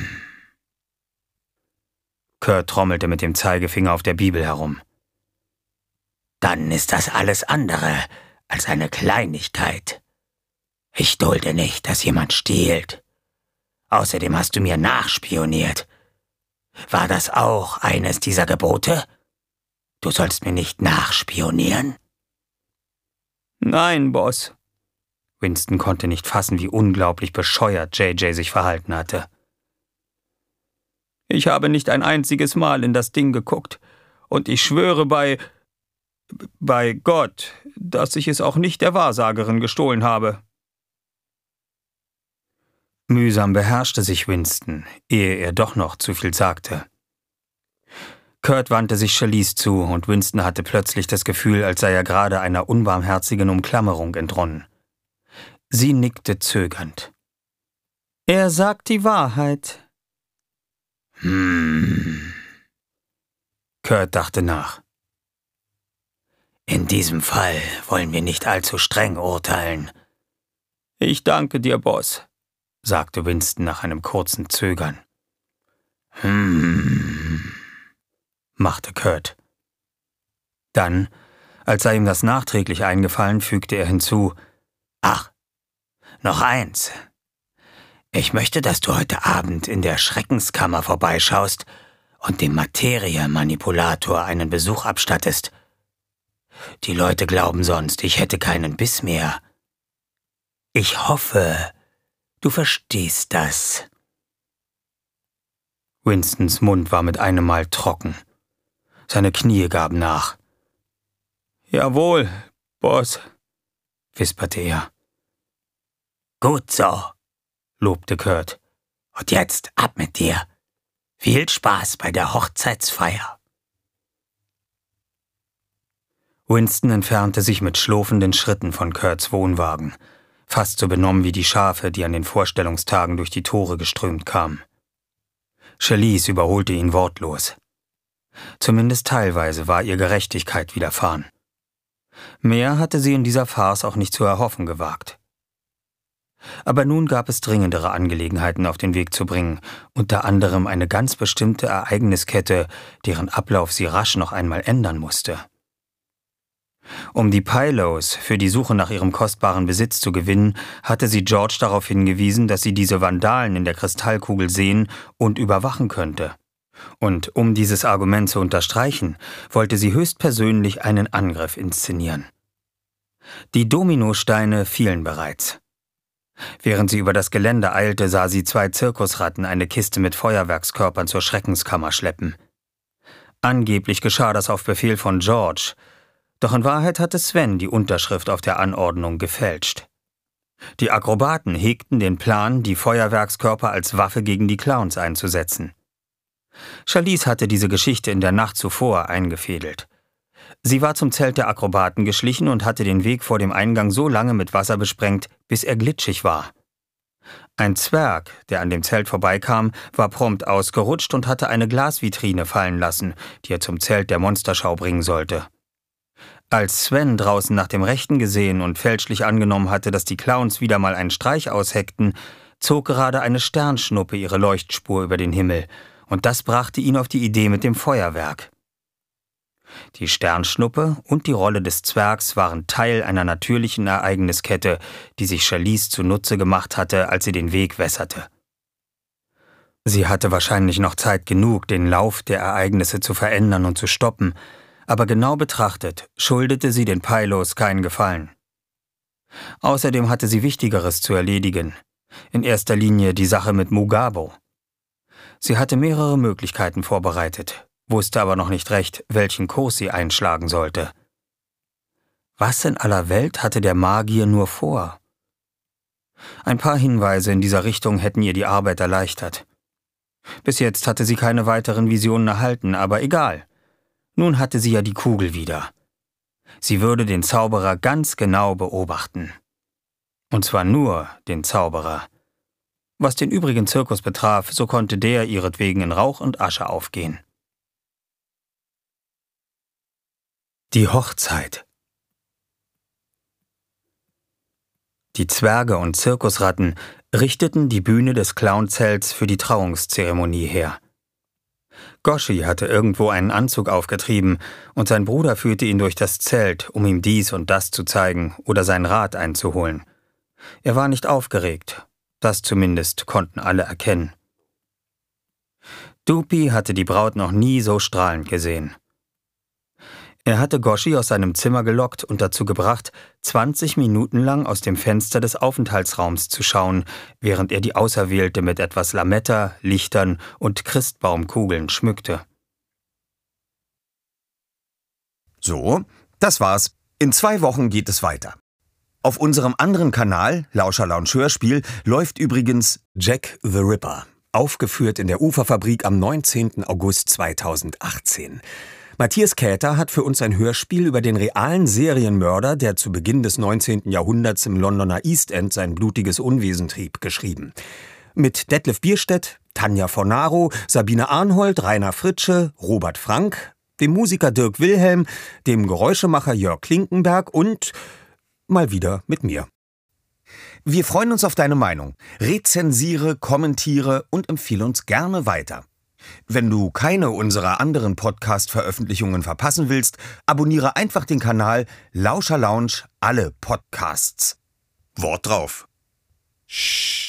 Kurt trommelte mit dem Zeigefinger auf der Bibel herum. »Dann ist das alles andere als eine Kleinigkeit. Ich dulde nicht, dass jemand stiehlt. Außerdem hast du mir nachspioniert. War das auch eines dieser Gebote? Du sollst mir nicht nachspionieren?« »Nein, Boss.« Winston konnte nicht fassen, wie unglaublich bescheuert J J sich verhalten hatte. »Ich habe nicht ein einziges Mal in das Ding geguckt, und ich schwöre bei... bei Gott, dass ich es auch nicht der Wahrsagerin gestohlen habe.« Mühsam beherrschte sich Winston, ehe er doch noch zu viel sagte. Kurt wandte sich Chalise zu und Winston hatte plötzlich das Gefühl, als sei er gerade einer unbarmherzigen Umklammerung entronnen. Sie nickte zögernd. Er sagt die Wahrheit. Hm. Kurt dachte nach. In diesem Fall wollen wir nicht allzu streng urteilen. Ich danke dir, Boss, sagte Winston nach einem kurzen Zögern. Hm, machte Kurt. Dann, als sei ihm das nachträglich eingefallen, fügte er hinzu, ach, noch eins. Ich möchte, dass du heute Abend in der Schreckenskammer vorbeischaust und dem Materie-Manipulator einen Besuch abstattest. Die Leute glauben sonst, ich hätte keinen Biss mehr. Ich hoffe, du verstehst das. Winstons Mund war mit einem Mal trocken. Seine Knie gaben nach. Jawohl, Boss, wisperte er. Gut so, lobte Kurt. Und jetzt ab mit dir. Viel Spaß bei der Hochzeitsfeier. Winston entfernte sich mit schlurfenden Schritten von Kurts Wohnwagen, fast so benommen wie die Schafe, die an den Vorstellungstagen durch die Tore geströmt kamen. Chalise überholte ihn wortlos. Zumindest teilweise war ihr Gerechtigkeit widerfahren. Mehr hatte sie in dieser Farce auch nicht zu erhoffen gewagt. Aber nun gab es dringendere Angelegenheiten auf den Weg zu bringen, unter anderem eine ganz bestimmte Ereigniskette, deren Ablauf sie rasch noch einmal ändern musste. Um die Pylos für die Suche nach ihrem kostbaren Besitz zu gewinnen, hatte sie George darauf hingewiesen, dass sie diese Vandalen in der Kristallkugel sehen und überwachen könnte. Und um dieses Argument zu unterstreichen, wollte sie höchstpersönlich einen Angriff inszenieren. Die Dominosteine fielen bereits. Während sie über das Gelände eilte, sah sie zwei Zirkusratten eine Kiste mit Feuerwerkskörpern zur Schreckenskammer schleppen. Angeblich geschah das auf Befehl von George, doch in Wahrheit hatte Sven die Unterschrift auf der Anordnung gefälscht. Die Akrobaten hegten den Plan, die Feuerwerkskörper als Waffe gegen die Clowns einzusetzen. Chalise hatte diese Geschichte in der Nacht zuvor eingefädelt. Sie war zum Zelt der Akrobaten geschlichen und hatte den Weg vor dem Eingang so lange mit Wasser besprengt, bis er glitschig war. Ein Zwerg, der an dem Zelt vorbeikam, war prompt ausgerutscht und hatte eine Glasvitrine fallen lassen, die er zum Zelt der Monsterschau bringen sollte. Als Sven draußen nach dem Rechten gesehen und fälschlich angenommen hatte, dass die Clowns wieder mal einen Streich ausheckten, zog gerade eine Sternschnuppe ihre Leuchtspur über den Himmel, und das brachte ihn auf die Idee mit dem Feuerwerk. Die Sternschnuppe und die Rolle des Zwergs waren Teil einer natürlichen Ereigniskette, die sich Chalise zunutze gemacht hatte, als sie den Weg wässerte. Sie hatte wahrscheinlich noch Zeit genug, den Lauf der Ereignisse zu verändern und zu stoppen, aber genau betrachtet schuldete sie den Pylos keinen Gefallen. Außerdem hatte sie Wichtigeres zu erledigen, in erster Linie die Sache mit Mugabo. Sie hatte mehrere Möglichkeiten vorbereitet, wusste aber noch nicht recht, welchen Kurs sie einschlagen sollte. Was in aller Welt hatte der Magier nur vor? Ein paar Hinweise in dieser Richtung hätten ihr die Arbeit erleichtert. Bis jetzt hatte sie keine weiteren Visionen erhalten, aber egal. Nun hatte sie ja die Kugel wieder. Sie würde den Zauberer ganz genau beobachten. Und zwar nur den Zauberer. Was den übrigen Zirkus betraf, so konnte der ihretwegen in Rauch und Asche aufgehen. Die Hochzeit. Die Zwerge und Zirkusratten richteten die Bühne des Clownzelts für die Trauungszeremonie her. Goshi hatte irgendwo einen Anzug aufgetrieben und sein Bruder führte ihn durch das Zelt, um ihm dies und das zu zeigen oder sein Rat einzuholen. Er war nicht aufgeregt, das zumindest konnten alle erkennen. Dupi hatte die Braut noch nie so strahlend gesehen. Er hatte Goshi aus seinem Zimmer gelockt und dazu gebracht, zwanzig Minuten lang aus dem Fenster des Aufenthaltsraums zu schauen, während er die Auserwählte mit etwas Lametta, Lichtern und Christbaumkugeln schmückte. So, das war's. In zwei Wochen geht es weiter. Auf unserem anderen Kanal, Lauscher Lounge Hörspiel, läuft übrigens Jack the Ripper. Aufgeführt in der Uferfabrik am neunzehnten August zweitausendachtzehn. Matthias Käther hat für uns ein Hörspiel über den realen Serienmörder, der zu Beginn des neunzehnten Jahrhunderts im Londoner East End sein blutiges Unwesen trieb, geschrieben. Mit Detlef Bierstedt, Tanja Fornaro, Sabine Arnhold, Rainer Fritsche, Robert Frank, dem Musiker Dirk Wilhelm, dem Geräuschemacher Jörg Klinkenberg und mal wieder mit mir. Wir freuen uns auf deine Meinung. Rezensiere, kommentiere und empfehle uns gerne weiter. Wenn du keine unserer anderen Podcast-Veröffentlichungen verpassen willst, abonniere einfach den Kanal Lauscher Lounge alle Podcasts. Wort drauf. Shh.